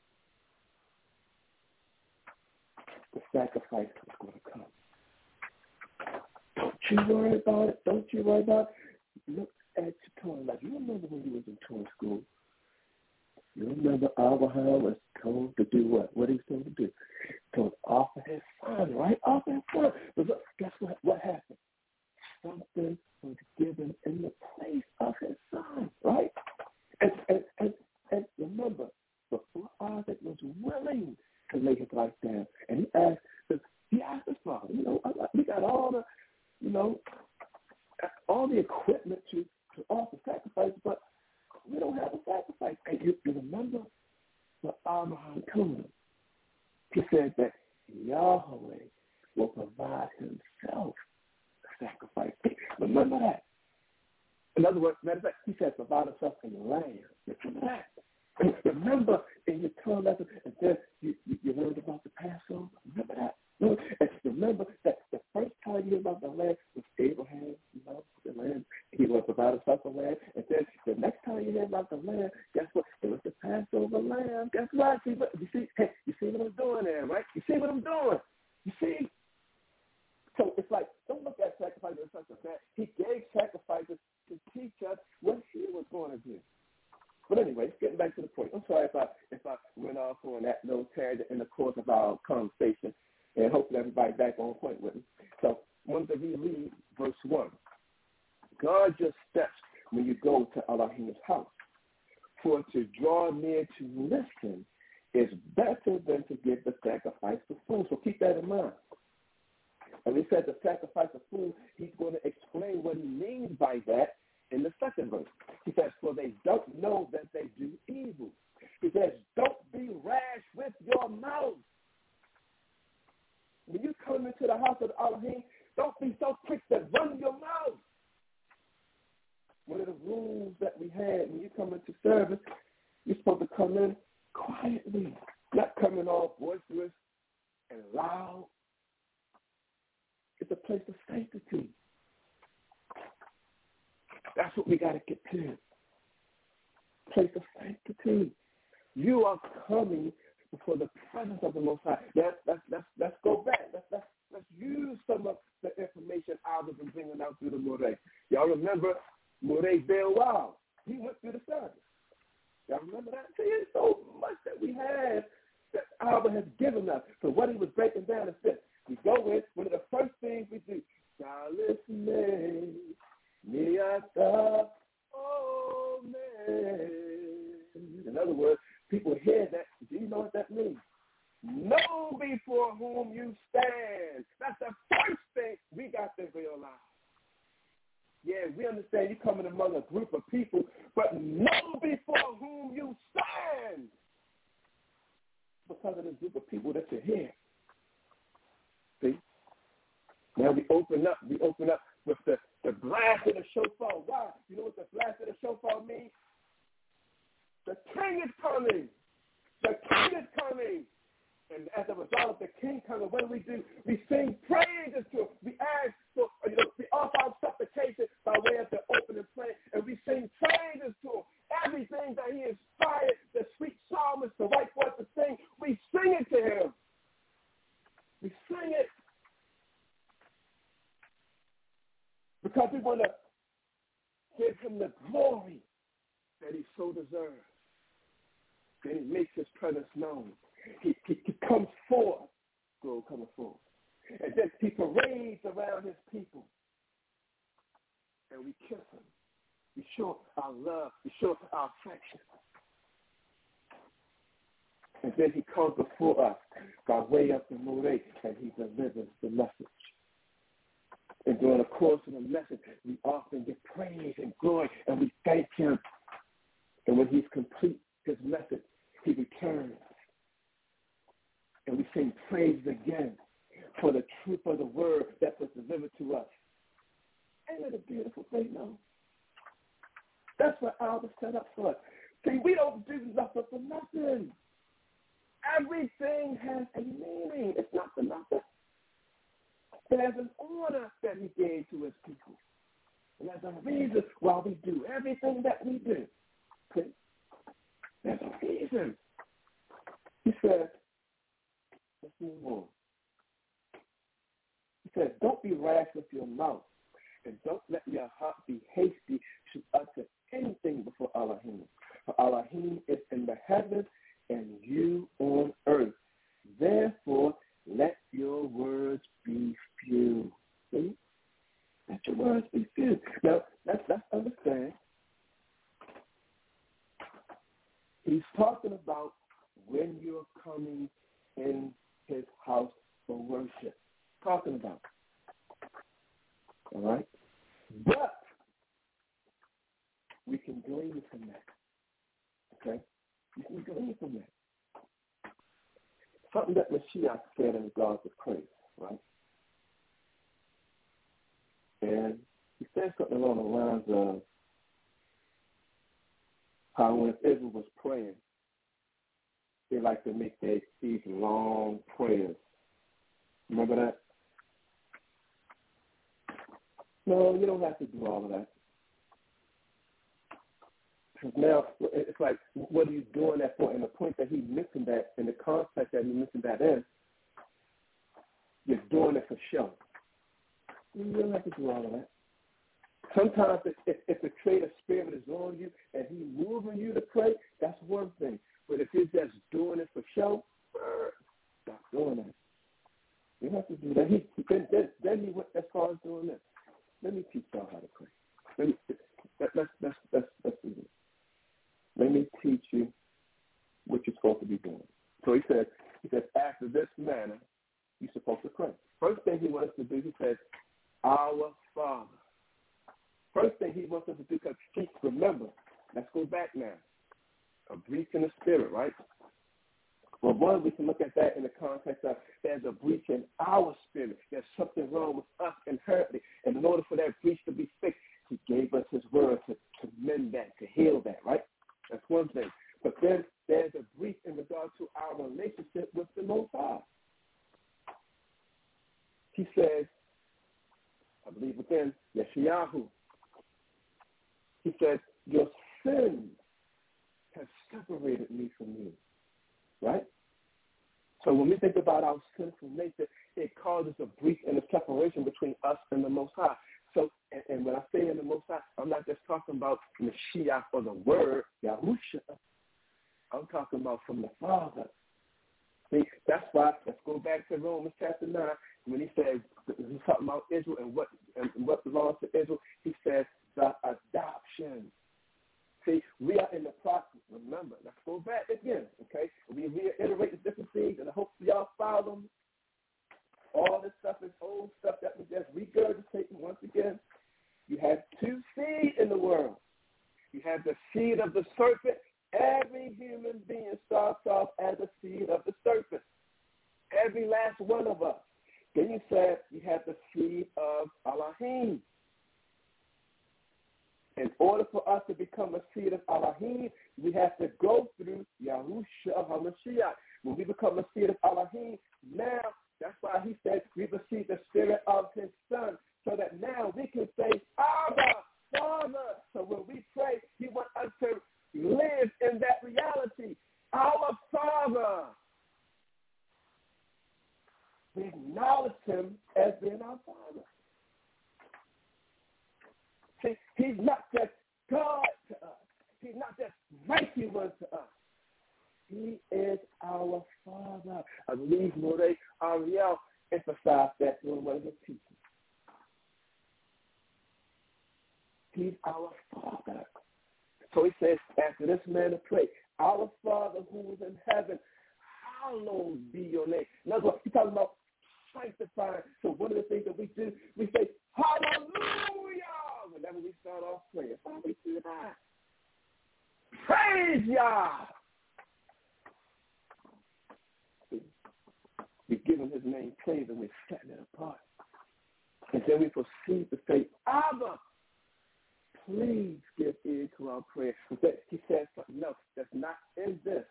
the sacrifice is going to come. Don't you worry about it. Don't you worry about it. Look at your toy. Like, you remember when you was in toy school? You remember Abraham was told to do what? What he was told to do? Told to offer his son, right? Offer his son. But look, guess what happened? Something was given in the place of his son, right? And remember, before Isaac was willing to lay his life down, and he asked his father, we got all the equipment to offer sacrifice, but He said that Yahweh will provide himself a sacrifice. Remember that. In other words, matter of fact, he said provide himself a lamb. Remember that. And remember in your Torah lesson, and then you learned about the Passover. Remember that. No, and remember that the first time you heard about the lamb was Abraham, the lamb. He will provide himself a lamb. And then the next time you hear about the lamb, guess what? It was the Passover lamb. Guess what? See, you see what I'm doing there, right? You see what I'm doing? You see? So it's like, don't look at sacrifice as such a bad. He gave sacrifices to teach us what he was going to do. But anyway, getting back to the point. I'm sorry if I went off on that little tangent in the course of our conversation, and hopefully everybody's back on point with me. So I wanted to reread verse 1. Guard your steps when you go to Elohim's house. For to draw near to listen is better than to give the sacrifice of food. So keep that in mind. And he said the sacrifice of food, he's going to explain what he means by that in the second verse. He says, for they don't know that they do evil. He says, don't be rash with your mouth. When you come into the house of Elohim, don't be so quick to run your mouth. One of the rules that we had when you come into service, you're supposed to come in quietly, not coming all boisterous and loud. It's a place of sanctity. That's what we got to get to. Place of sanctity. You are coming before the presence of the Most High. Let's go back. Let's use some of the information I was bringing out through the Moreh. Y'all remember Moreh Be'ewal? He went through the service. Y'all remember that? See, it's so much that we have that Abba has given us. So what he was breaking down is this. We go in, one of the first things we do, Salisme, Miyata, oh man. In other words, people hear that. Do you know what that means? Know before whom you stand. That's the first thing we got to realize. Yeah, we understand you coming among a group of people, but know before whom you stand. Because of this group of people that you're here. See? Now we open up with the blast of the shofar. Why? You know what the blast of the shofar means? The king is coming. The king is coming. And as a result of the king coming, what do? We sing praises to him. We ask for, we offer our supplication by way of the opening prayer, and we sing praises to him. Everything that he inspired the sweet psalmist to write for us to sing, we sing it to him. We sing it because we want to give him the glory that he so deserves. Then he makes his presence known. He comes forth, glory coming forth. And then he parades around his people. And we kiss him. We show our love. We show our affection. And then he comes before us by way of the Moreh, and he delivers the message. And during the course of the message, we often give praise and glory, and we thank him. And when he's complete his message, he returns. And we sing praise again for the truth of the word that was delivered to us. Ain't it a beautiful thing, though? That's what I was set up for. See, we don't do nothing for nothing. Everything has a meaning. It's not for nothing. There's an order that he gave to his people. And there's a reason why we do everything that we do. See? There's a reason. He said, let's move on. He said, don't be rash with your mouth, and don't let your heart be hasty to utter anything before Elohim. For Elohim is in the heavens and you on earth. Therefore, let your words be few. See? Let your words be few. Now, let's understand. He's talking about when you're coming in his house for worship. Talking about. All right? But we can glean from that. Okay? We can glean from that. something that Mashiach said in regards to praise, right? And he said something along the lines of how when Israel was praying, they like to make these long prayers. Remember that? No, you don't have to do all of that. Because now it's like, what are you doing that for? And the point that he mentioned that, in the context that he mentioned that in, you're doing it for show. You don't have to do all of that. Sometimes if the creative spirit is on you and he's moving you to pray, that's one thing. But if you're just doing it for show, stop doing that. You don't have to do that. Then he went as far as doing this. Let me teach y'all how to pray. Let's do this. Let me teach you what you're supposed to be doing. So he says, after this manner, you're supposed to pray. First thing he wants us to do, he says, our Father. First thing he wants us to do, because remember, let's go back now. A breach in the spirit, right? Well, one, we can look at that in the context of there's a breach in our spirit. There's something wrong with us inherently. And in order for that breach to be fixed, he gave us his word to mend that, to heal that, right? That's one thing. But then there's a breach in regard to our relationship with the Most High. He says, I believe within Yeshayahu, he says, your sin has separated me from you, right? So when we think about our sinful nature, it causes a breach and a separation between us and the Most High. So, and when I say in the Most High, I'm not just talking about Mashiach or the Word, Yahusha. I'm talking about from the Father. See, that's why, let's go back to Romans chapter 9, when he says, he's talking about Israel and what belongs to Israel, he says, the adoption. See, we are in the process. Remember, let's go back again, okay? We reiterate the different things, and I hope y'all follow them. All this stuff is old stuff that was just regurgitating once again. You have two seeds in the world. You have the seed of the serpent. Every human being starts off as a seed of the serpent. Every last one of us. Then you said you have the seed of Elohim. In order for us to become a seed of Elohim, we have to go through Yahusha HaMashiach. When we become a seed of Elohim, now, that's why he said we receive the spirit of his son, so that now we can say, Abba, Father. So when we pray, he wants us to live in that reality. Our Father. We acknowledge him as being our Father. See, he's not just God to us. He's not just mighty one to us. He is our Father. I believe Moreh Ariel emphasized that in one of his teachings. He's our Father. So he says, after this manner pray, our Father who is in heaven, hallowed be your name. In other words, he's talking about sanctifying. So one of the things that we do, we say, hallelujah, whenever we start off praying. Why we do that? Praise Yah. We give him his name praise and we're setting it apart. And then we proceed to say, Abba, please give ear to our prayer. He said something else that's not in this.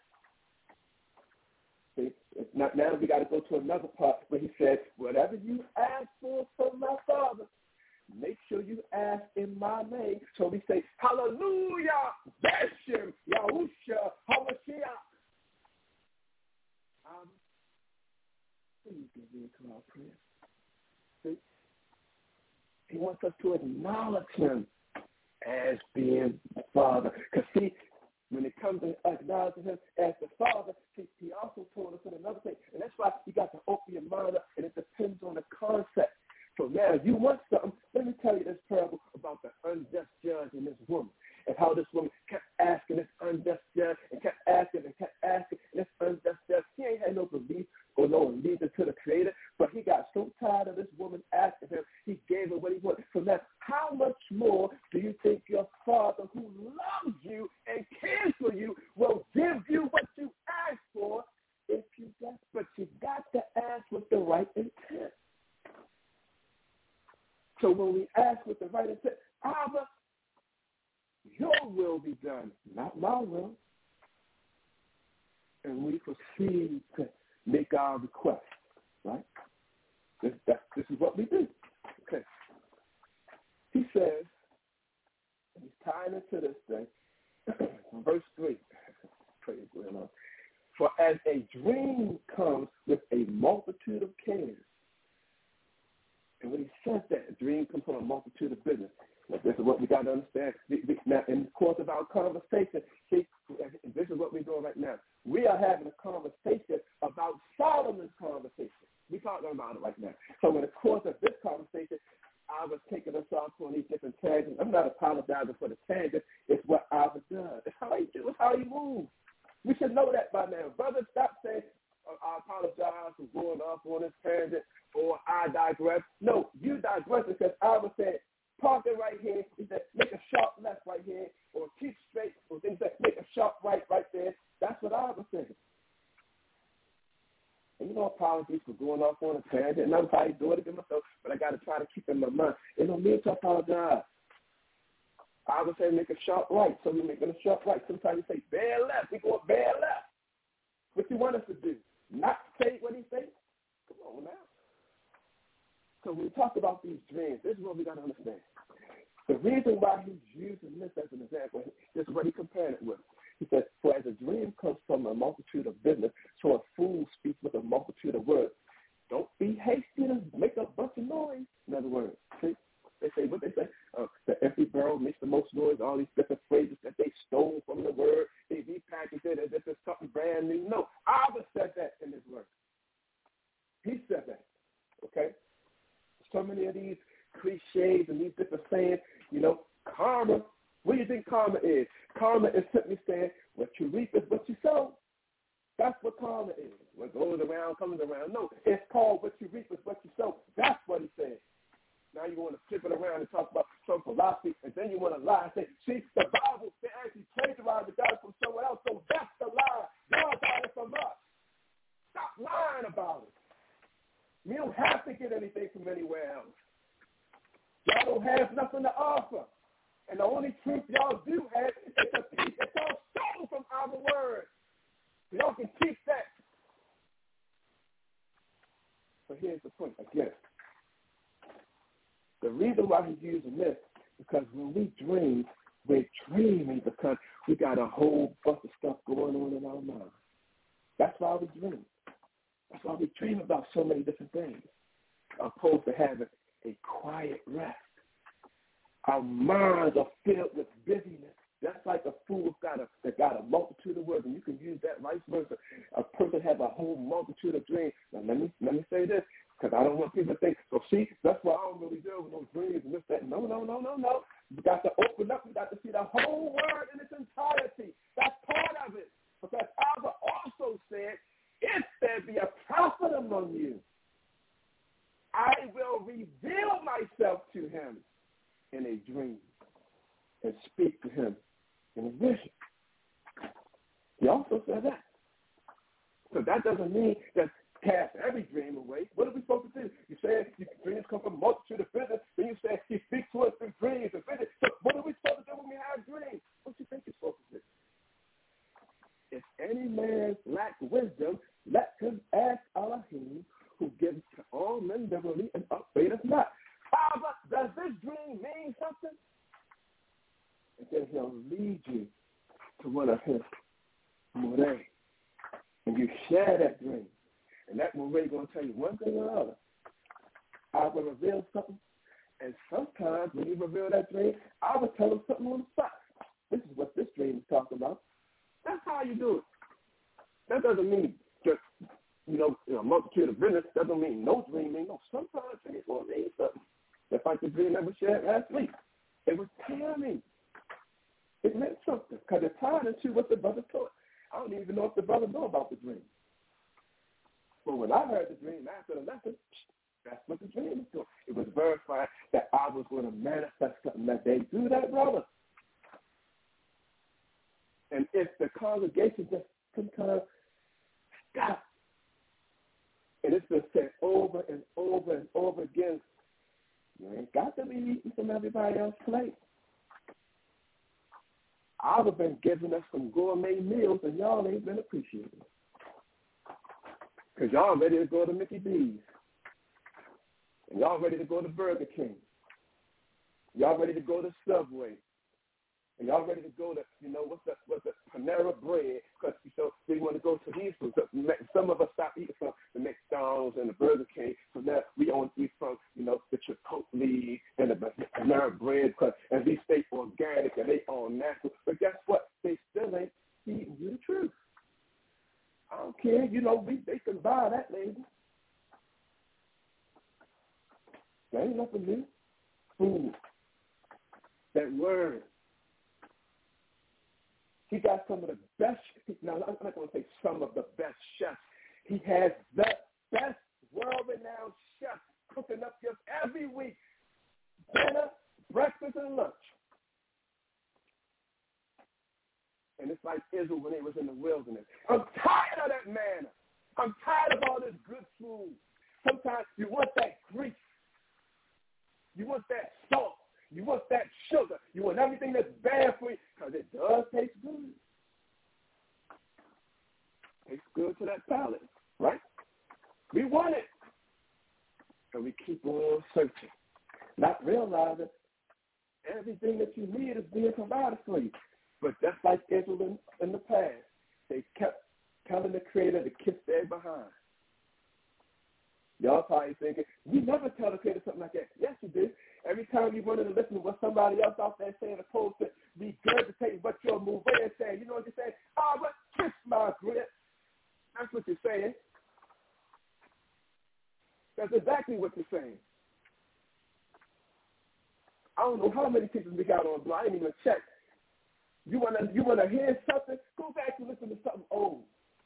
See, it's not, now we got to go to another part where he says, whatever you ask for from my Father, make sure you ask in my name. So we say, hallelujah, Beshem, Yahusha, HaMashiach. Please give ear to our prayer. See? He wants us to acknowledge him as being the Father. Because see, when it comes to acknowledging him as the Father, see, he also told us in another thing. And that's why you got to open your mind up, and it depends on the concept. So now you want something, let me tell you this parable about the unjust judge and this woman, and how this woman kept asking this unjust judge and kept asking and kept asking. And this unjust judge, he ain't had no belief or no allegiance to the Creator, but he got so tired of this woman asking him, he gave her what he wanted. So now, how much more do you think your Father who loves you and cares for you will give you what you ask for if you just, but right intent. So when we ask with the right intent, Abba, your will be done, not my will. And we proceed to make our request, right? This is what we do. Okay. He says, and he's tying into this thing, verse 3, praise the Lord. For as a dream comes with a multitude of cares. And when he says that, a dream comes from a multitude of business. This is what we got to understand. Now, in the course of our conversation, see, this is what we're doing right now. We are having a conversation about Solomon's conversation. We're talking about it right now. So in the course of this conversation, I was taking us off on these different tangents. I'm not apologizing for the tangent. It's what Albert does. It's how he do. It's how he moves. We should know that by now. Brother, stop saying, I apologize for going off on this tangent or I digress. No, you digress because Albert said, park it right here. He said, make a sharp left right here or keep straight. Or things like make a sharp right there. That's what Albert said. And apologies for going off on a tangent. And I'm probably doing it to myself, but I got to try to keep it in my mind. It don't mean to apologize. I would say make a sharp right, so we're making a sharp right. Sometimes you say bare left. We go bare left. What you want us to do? Not say what he says? Come on now. So when we talk about these dreams, this is what we got to understand. The reason why he's using this as an example, this is what he compared it with. He says, for as a dream comes from a multitude of business, so a fool speaks with a multitude of words. Don't be hasty to make a bunch of noise. In other words, see? They say what they say. The empty barrel makes the most noise. All these different phrases that they stole from the word, they repackaged it as if it's something brand new. No, Abba said that in his word. He said that. Okay? So many of these cliches and these different sayings, karma. What do you think karma is? Karma is simply saying what you reap is what you sow. That's what karma is. What goes around comes around. No, it's called what you reap is what you sow. That's what he said. Now you want to flip it around and talk about some philosophy, and then you want to lie and say, see, the Bible, they actually plagiarized the God from somewhere else, so that's the lie. God got it from us. Stop lying about it. We don't have to get anything from anywhere else. Y'all don't have nothing to offer. And the only truth y'all do have is a piece that y'all stole from our word. Y'all can keep that. But here's the point again. The reason why he's using this is because when we dream, we're dreaming because we got a whole bunch of stuff going on in our mind. That's why we dream. That's why we dream about so many different things, opposed to having a quiet rest. Our minds are filled with busyness. That's like a fool that got a multitude of words, and you can use that vice versa. A person has a whole multitude of dreams. Now, let me say this, because I don't want people to think, so see, that's why I don't really deal with those dreams and this, that. No. We got to open up. We got to see the whole word in its entirety. That's part of it. Because Albert also said, if there be a prophet among you, I will reveal myself to him in a dream and speak to him in a vision. He also said that. So that doesn't mean that cast every dream away. What are we supposed to do? You say dreams come from a multitude of business. Then you say he speaks to us through dreams and visions. So what are we supposed to do when we have dreams? What do you think you're supposed to do? If any man lack wisdom, let him ask Elohim, who gives to all men liberally and upbraideth not. Father, does this dream mean something? And then he'll lead you to one of his moray. And you share that dream. And that moray is going to tell you one thing or another. I will reveal something. And sometimes when you reveal that dream, I will tell him something on the spot. This is what this dream is talking about. That's how you do it. That doesn't mean just, a multitude of business. That doesn't mean no dreaming. No, sometimes dreams will mean something. Just like the dream that we shared last week. It was timing. It meant something because it tied into what the brother taught. I don't even know if the brother knew about the dream. But when I heard the dream after the lesson, that's what the dream was doing. It was verified that I was going to manifest something that day through that brother. And if the congregation just sometimes stop And it's been said over and over and over again. You ain't got to be eating from everybody else's plate. I've been giving us some gourmet meals, and y'all ain't been appreciating it. Because y'all ready to go to Mickey D's. And y'all ready to go to Burger King. Y'all ready to go to Subway. And y'all ready to go to, what's the Panera Bread, because we want to go to these foods. Some of us stop eating from the McDonald's and the Burger King, so now we only eat from, the Chipotle and the Panera Bread, and we stay organic and they all natural. But guess what? They still ain't feeding you the truth. I don't care. They can buy that label. That ain't nothing new. Food. That word. He got some of the best, now I'm not going to say some of the best chefs. He has the best world-renowned chefs cooking up just every week, dinner, breakfast, and lunch. And it's like Israel when they was in the wilderness. I'm tired of that manna. I'm tired of all this good food. Sometimes you want that grease. You want that salt. You want that sugar. You want everything that's bad for you because it does taste good. Tastes good to that palate, right? We want it. And we keep on searching, not realizing everything that you need is being provided for you. But just like Israel in the past, they kept telling the Creator to kiss their behind. Y'all probably thinking, we never tell the Creator something like that. Yes, you do. Every time you run in to listen to what somebody else out there saying, opposed to regurgitating what you're moving and saying, you know what you're saying? Oh, but kiss my grip. That's what you're saying. That's exactly what you're saying. I don't know how many people we got on block. I didn't even check. You wanna hear something? Go back and listen to something old.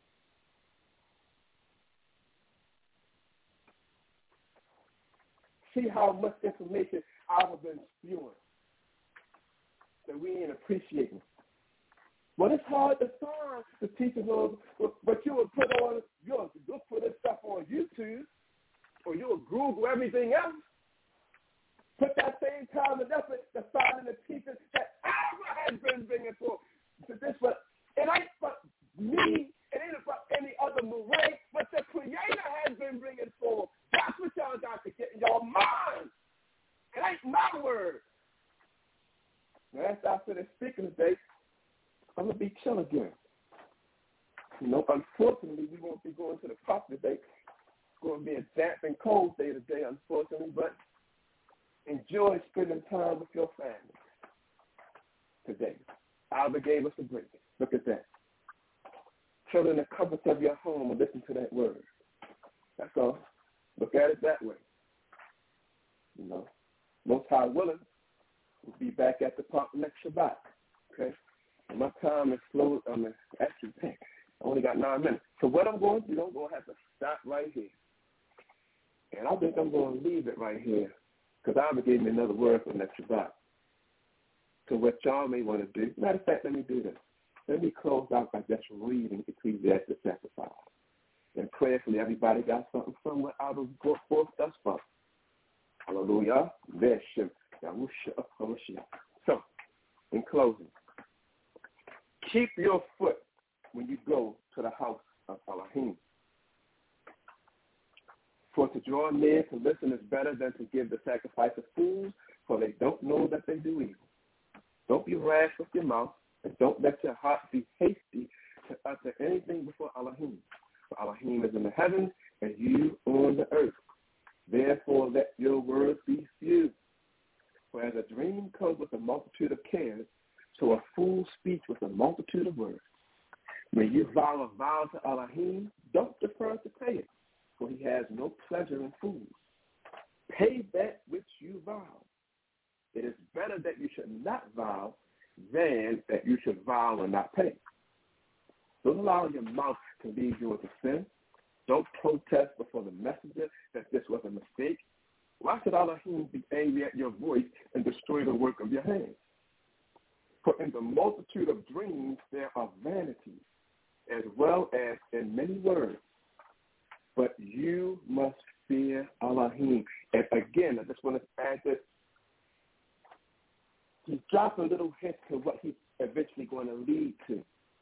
See how much information I've been spewing that we ain't appreciating. Well, it's hard to find the teachers on, but you'll put this stuff on YouTube, or you'll Google everything else. Put that same time and effort to finding the teachers that I has been bringing forth. So this one, it ain't for me, it ain't for any other Murray, but the Creator has been bringing forth. That's what y'all got to get in your mind. It ain't my word. Now, after I finish speaking today, I'm going to be chill again. Unfortunately, we won't be going to the park today. It's going to be a damp and cold day today, unfortunately, but enjoy spending time with your family today. Albert gave us a break. Look at that. Chill in the comfort of your home and listen to that word. That's all. Look at it that way. Most High willing, we'll be back at the park next Shabbat. Okay? And my time is slow. Actually, I only got 9 minutes. So what I'm going to do, I'm going to have to stop right here. And I think I'm going to leave it right here because Abba gave me another word for next Shabbat. So what y'all may want to do, matter of fact, let me do this. Let me close out by just reading Ecclesiastes chapter 5. And prayerfully, everybody got something from what I was brought forth thus far. Hallelujah. So, in closing, keep your foot when you go to the house of Elohim. For to draw near to listen is better than to give the sacrifice of fools, for they don't know that they do evil. Don't be rash with your mouth, and don't let your heart be hasty to utter anything before Elohim. For Elohim is in the heavens, and you on the earth. Therefore let your words be few. For as a dream comes with a multitude of cares, so a fool's speech with a multitude of words. When you vow a vow to Elohim, don't defer to pay it, for he has no pleasure in fools. Pay that which you vow. It is better that you should not vow than that you should vow and not pay. Don't allow your mouth to lead you into sin. Don't protest before the messenger that this was a mistake. Why should Elohim be angry at your voice and destroy the work of your hands? For in the multitude of dreams there are vanities, as well as in many words. but you must fear Elohim. And again, I just want to add this. He dropped a little hint to what he's eventually going to lead to.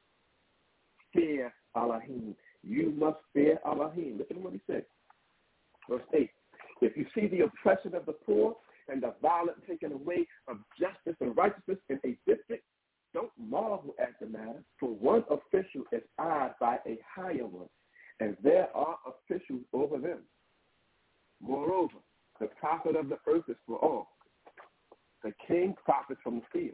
Fear Elohim. You must fear Elohim. Listen to what he said. Verse 8. If you see the oppression of the poor and the violent taken away of justice and righteousness in a district, don't marvel at the matter, for one official is eyed by a higher one, and there are officials over them. Moreover, the profit of the earth is for all. The king profits from the field.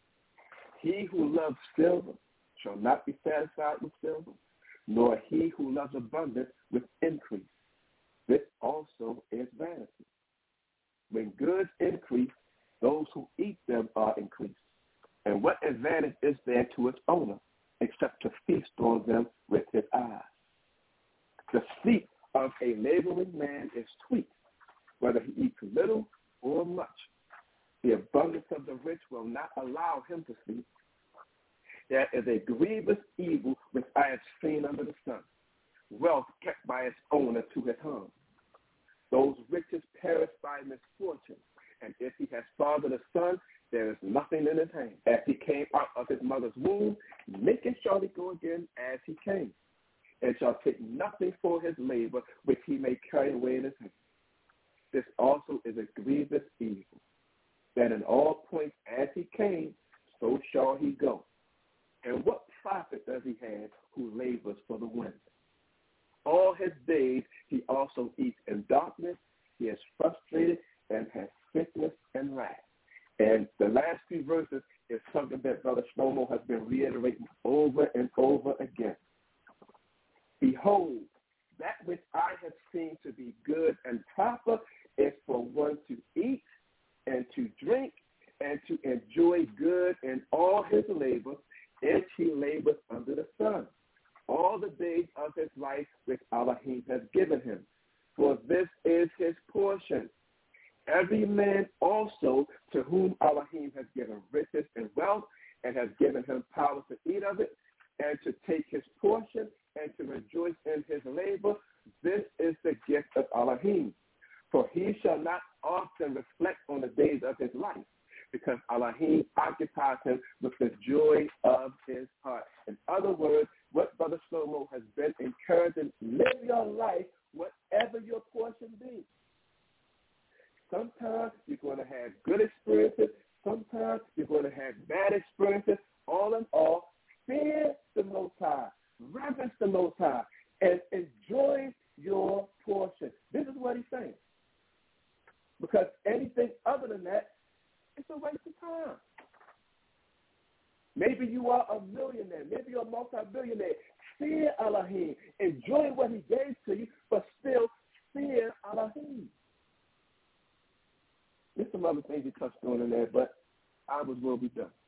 He who loves silver shall not be satisfied with silver, nor he who loves abundance with increase. This also is vanity. When goods increase, those who eat them are increased. And what advantage is there to its owner except to feast on them with his eyes? The sleep of a laboring man is sweet, whether he eats little or much. The abundance of the rich will not allow him to sleep. There is a grievous evil which I have seen under the sun, wealth kept by its owner to his harm. Those riches perish by misfortune, and if he has fathered a son, there is nothing in his hand. As he came out of his mother's womb, naked shall he go again as he came, and shall take nothing for his labor which he may carry away in his hand. This also is a grievous evil, that in all points as he came, so shall he go. And what profit does he have who labors for the wind? All his days he also eats in darkness. He is frustrated and has sickness and wrath. And the last few verses is something that Brother Shlomo has been reiterating over and over again. Behold, that which I have seen to be good and proper is for one to eat and to drink and to enjoy good in all his labor, if he labors under the sun, all the days of his life which Elohim has given him. For this is his portion. Every man also to whom Elohim has given riches and wealth and has given him power to eat of it and to take his portion and to rejoice in his labor, this is the gift of Elohim. For he shall not often reflect on the days of his life, because Elohim occupies him with the joy of his heart. In other words, what Brother Shlomo has been encouraging, live your life, whatever your portion be. Sometimes you're going to have good experiences. Sometimes you're going to have bad experiences. All in all, fear the Most High, reverence the Most High, and enjoy your portion. This is what he's saying. Because anything other than that, it's a waste of time. Maybe you are a millionaire. Maybe you're a multi-billionaire. Fear Elohim. Enjoy what he gave to you, but still fear Elohim. There's some other things he touched on in there, but ours will be done.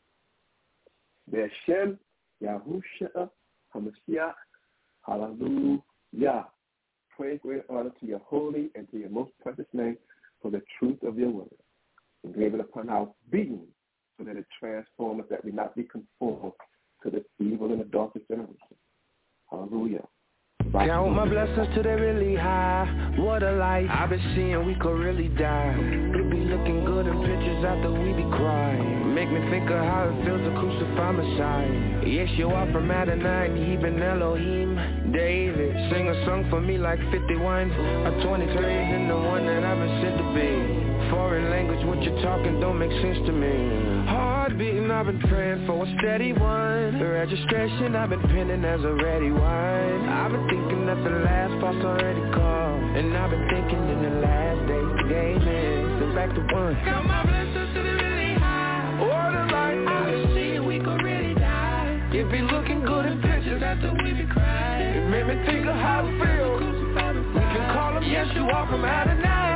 Be'Shem Yahushua HaMashiach, hallelujah. Praise, great honor to your holy and to your most precious name for the truth of your word. And grave it upon our being so that it transforms us, that we not be conformed to the evil and the darkest generation. Hallelujah. Count my blessings till they're really high. What a life I've been seeing, we could really die. It be looking good in pictures after we be crying. Make me think of how it feels to crucify Messiah. Yes, you are from Adonai, even Elohim. David, sing a song for me like 51. A 23 in the one that I've been sent to be. Foreign language, what you're talking don't make sense to me. Heart beating, I've been praying for a steady one. The registration, I've been pinning as a ready one. I've been thinking that the last boss already called, and I've been thinking in the last days the game is then back to one. Count my blessings to the really high. What a life I've been seeing, we could really die. It be looking good in pictures after we be crying. It made me think of how it feels. We can call him Yeshua from Adonai.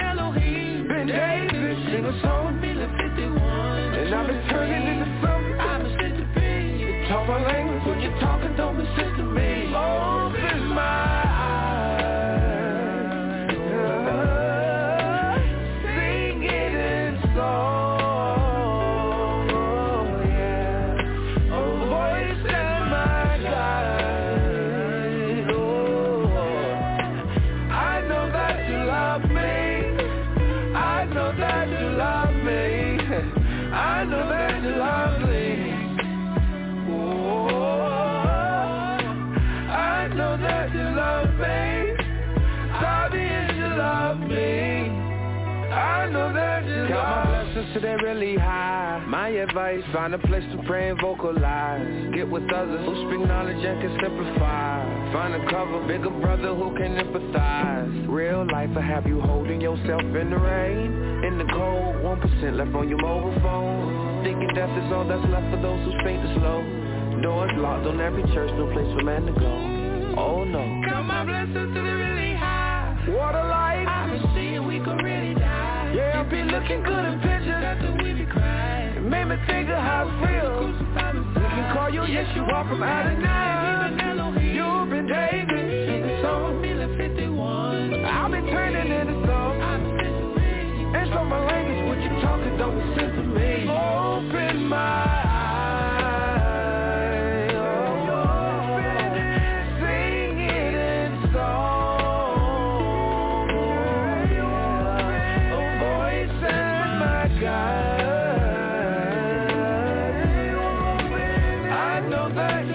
David, sing a song, and I've been turning into something I've been sent to be. Talk my language, what you're talking don't make sense to me. Open my eyes, sing it in song, oh yeah. A voice in my guide, oh, I know that you're lovely. I know that you love me. Obvious you love me. I know that you love me. Count my blessings till they're really high. My advice, find a place to pray and vocalize. Get with others who speak knowledge and can simplify. Find a cover, bigger brother who can empathize. Real life will have you holding yourself in the rain. In the cold, 1% left on your mobile phone. Thinking death is all that's left for those who faint the slow. Doors locked on every church, no place for man to go. Oh no. Count my blessings till they're really high. What a life. I've been seeing we could really die. Yeah, I'll be looking good in pictures after we be crying. It made me think of how it feels. We can call you Yeshua from Adonai. You've been David, singing songs, feeling 51. I've been turning into songs. And so my language, what you talking don't make sense to me. Open my eyes, sing it in song. A voice and my guide. I know that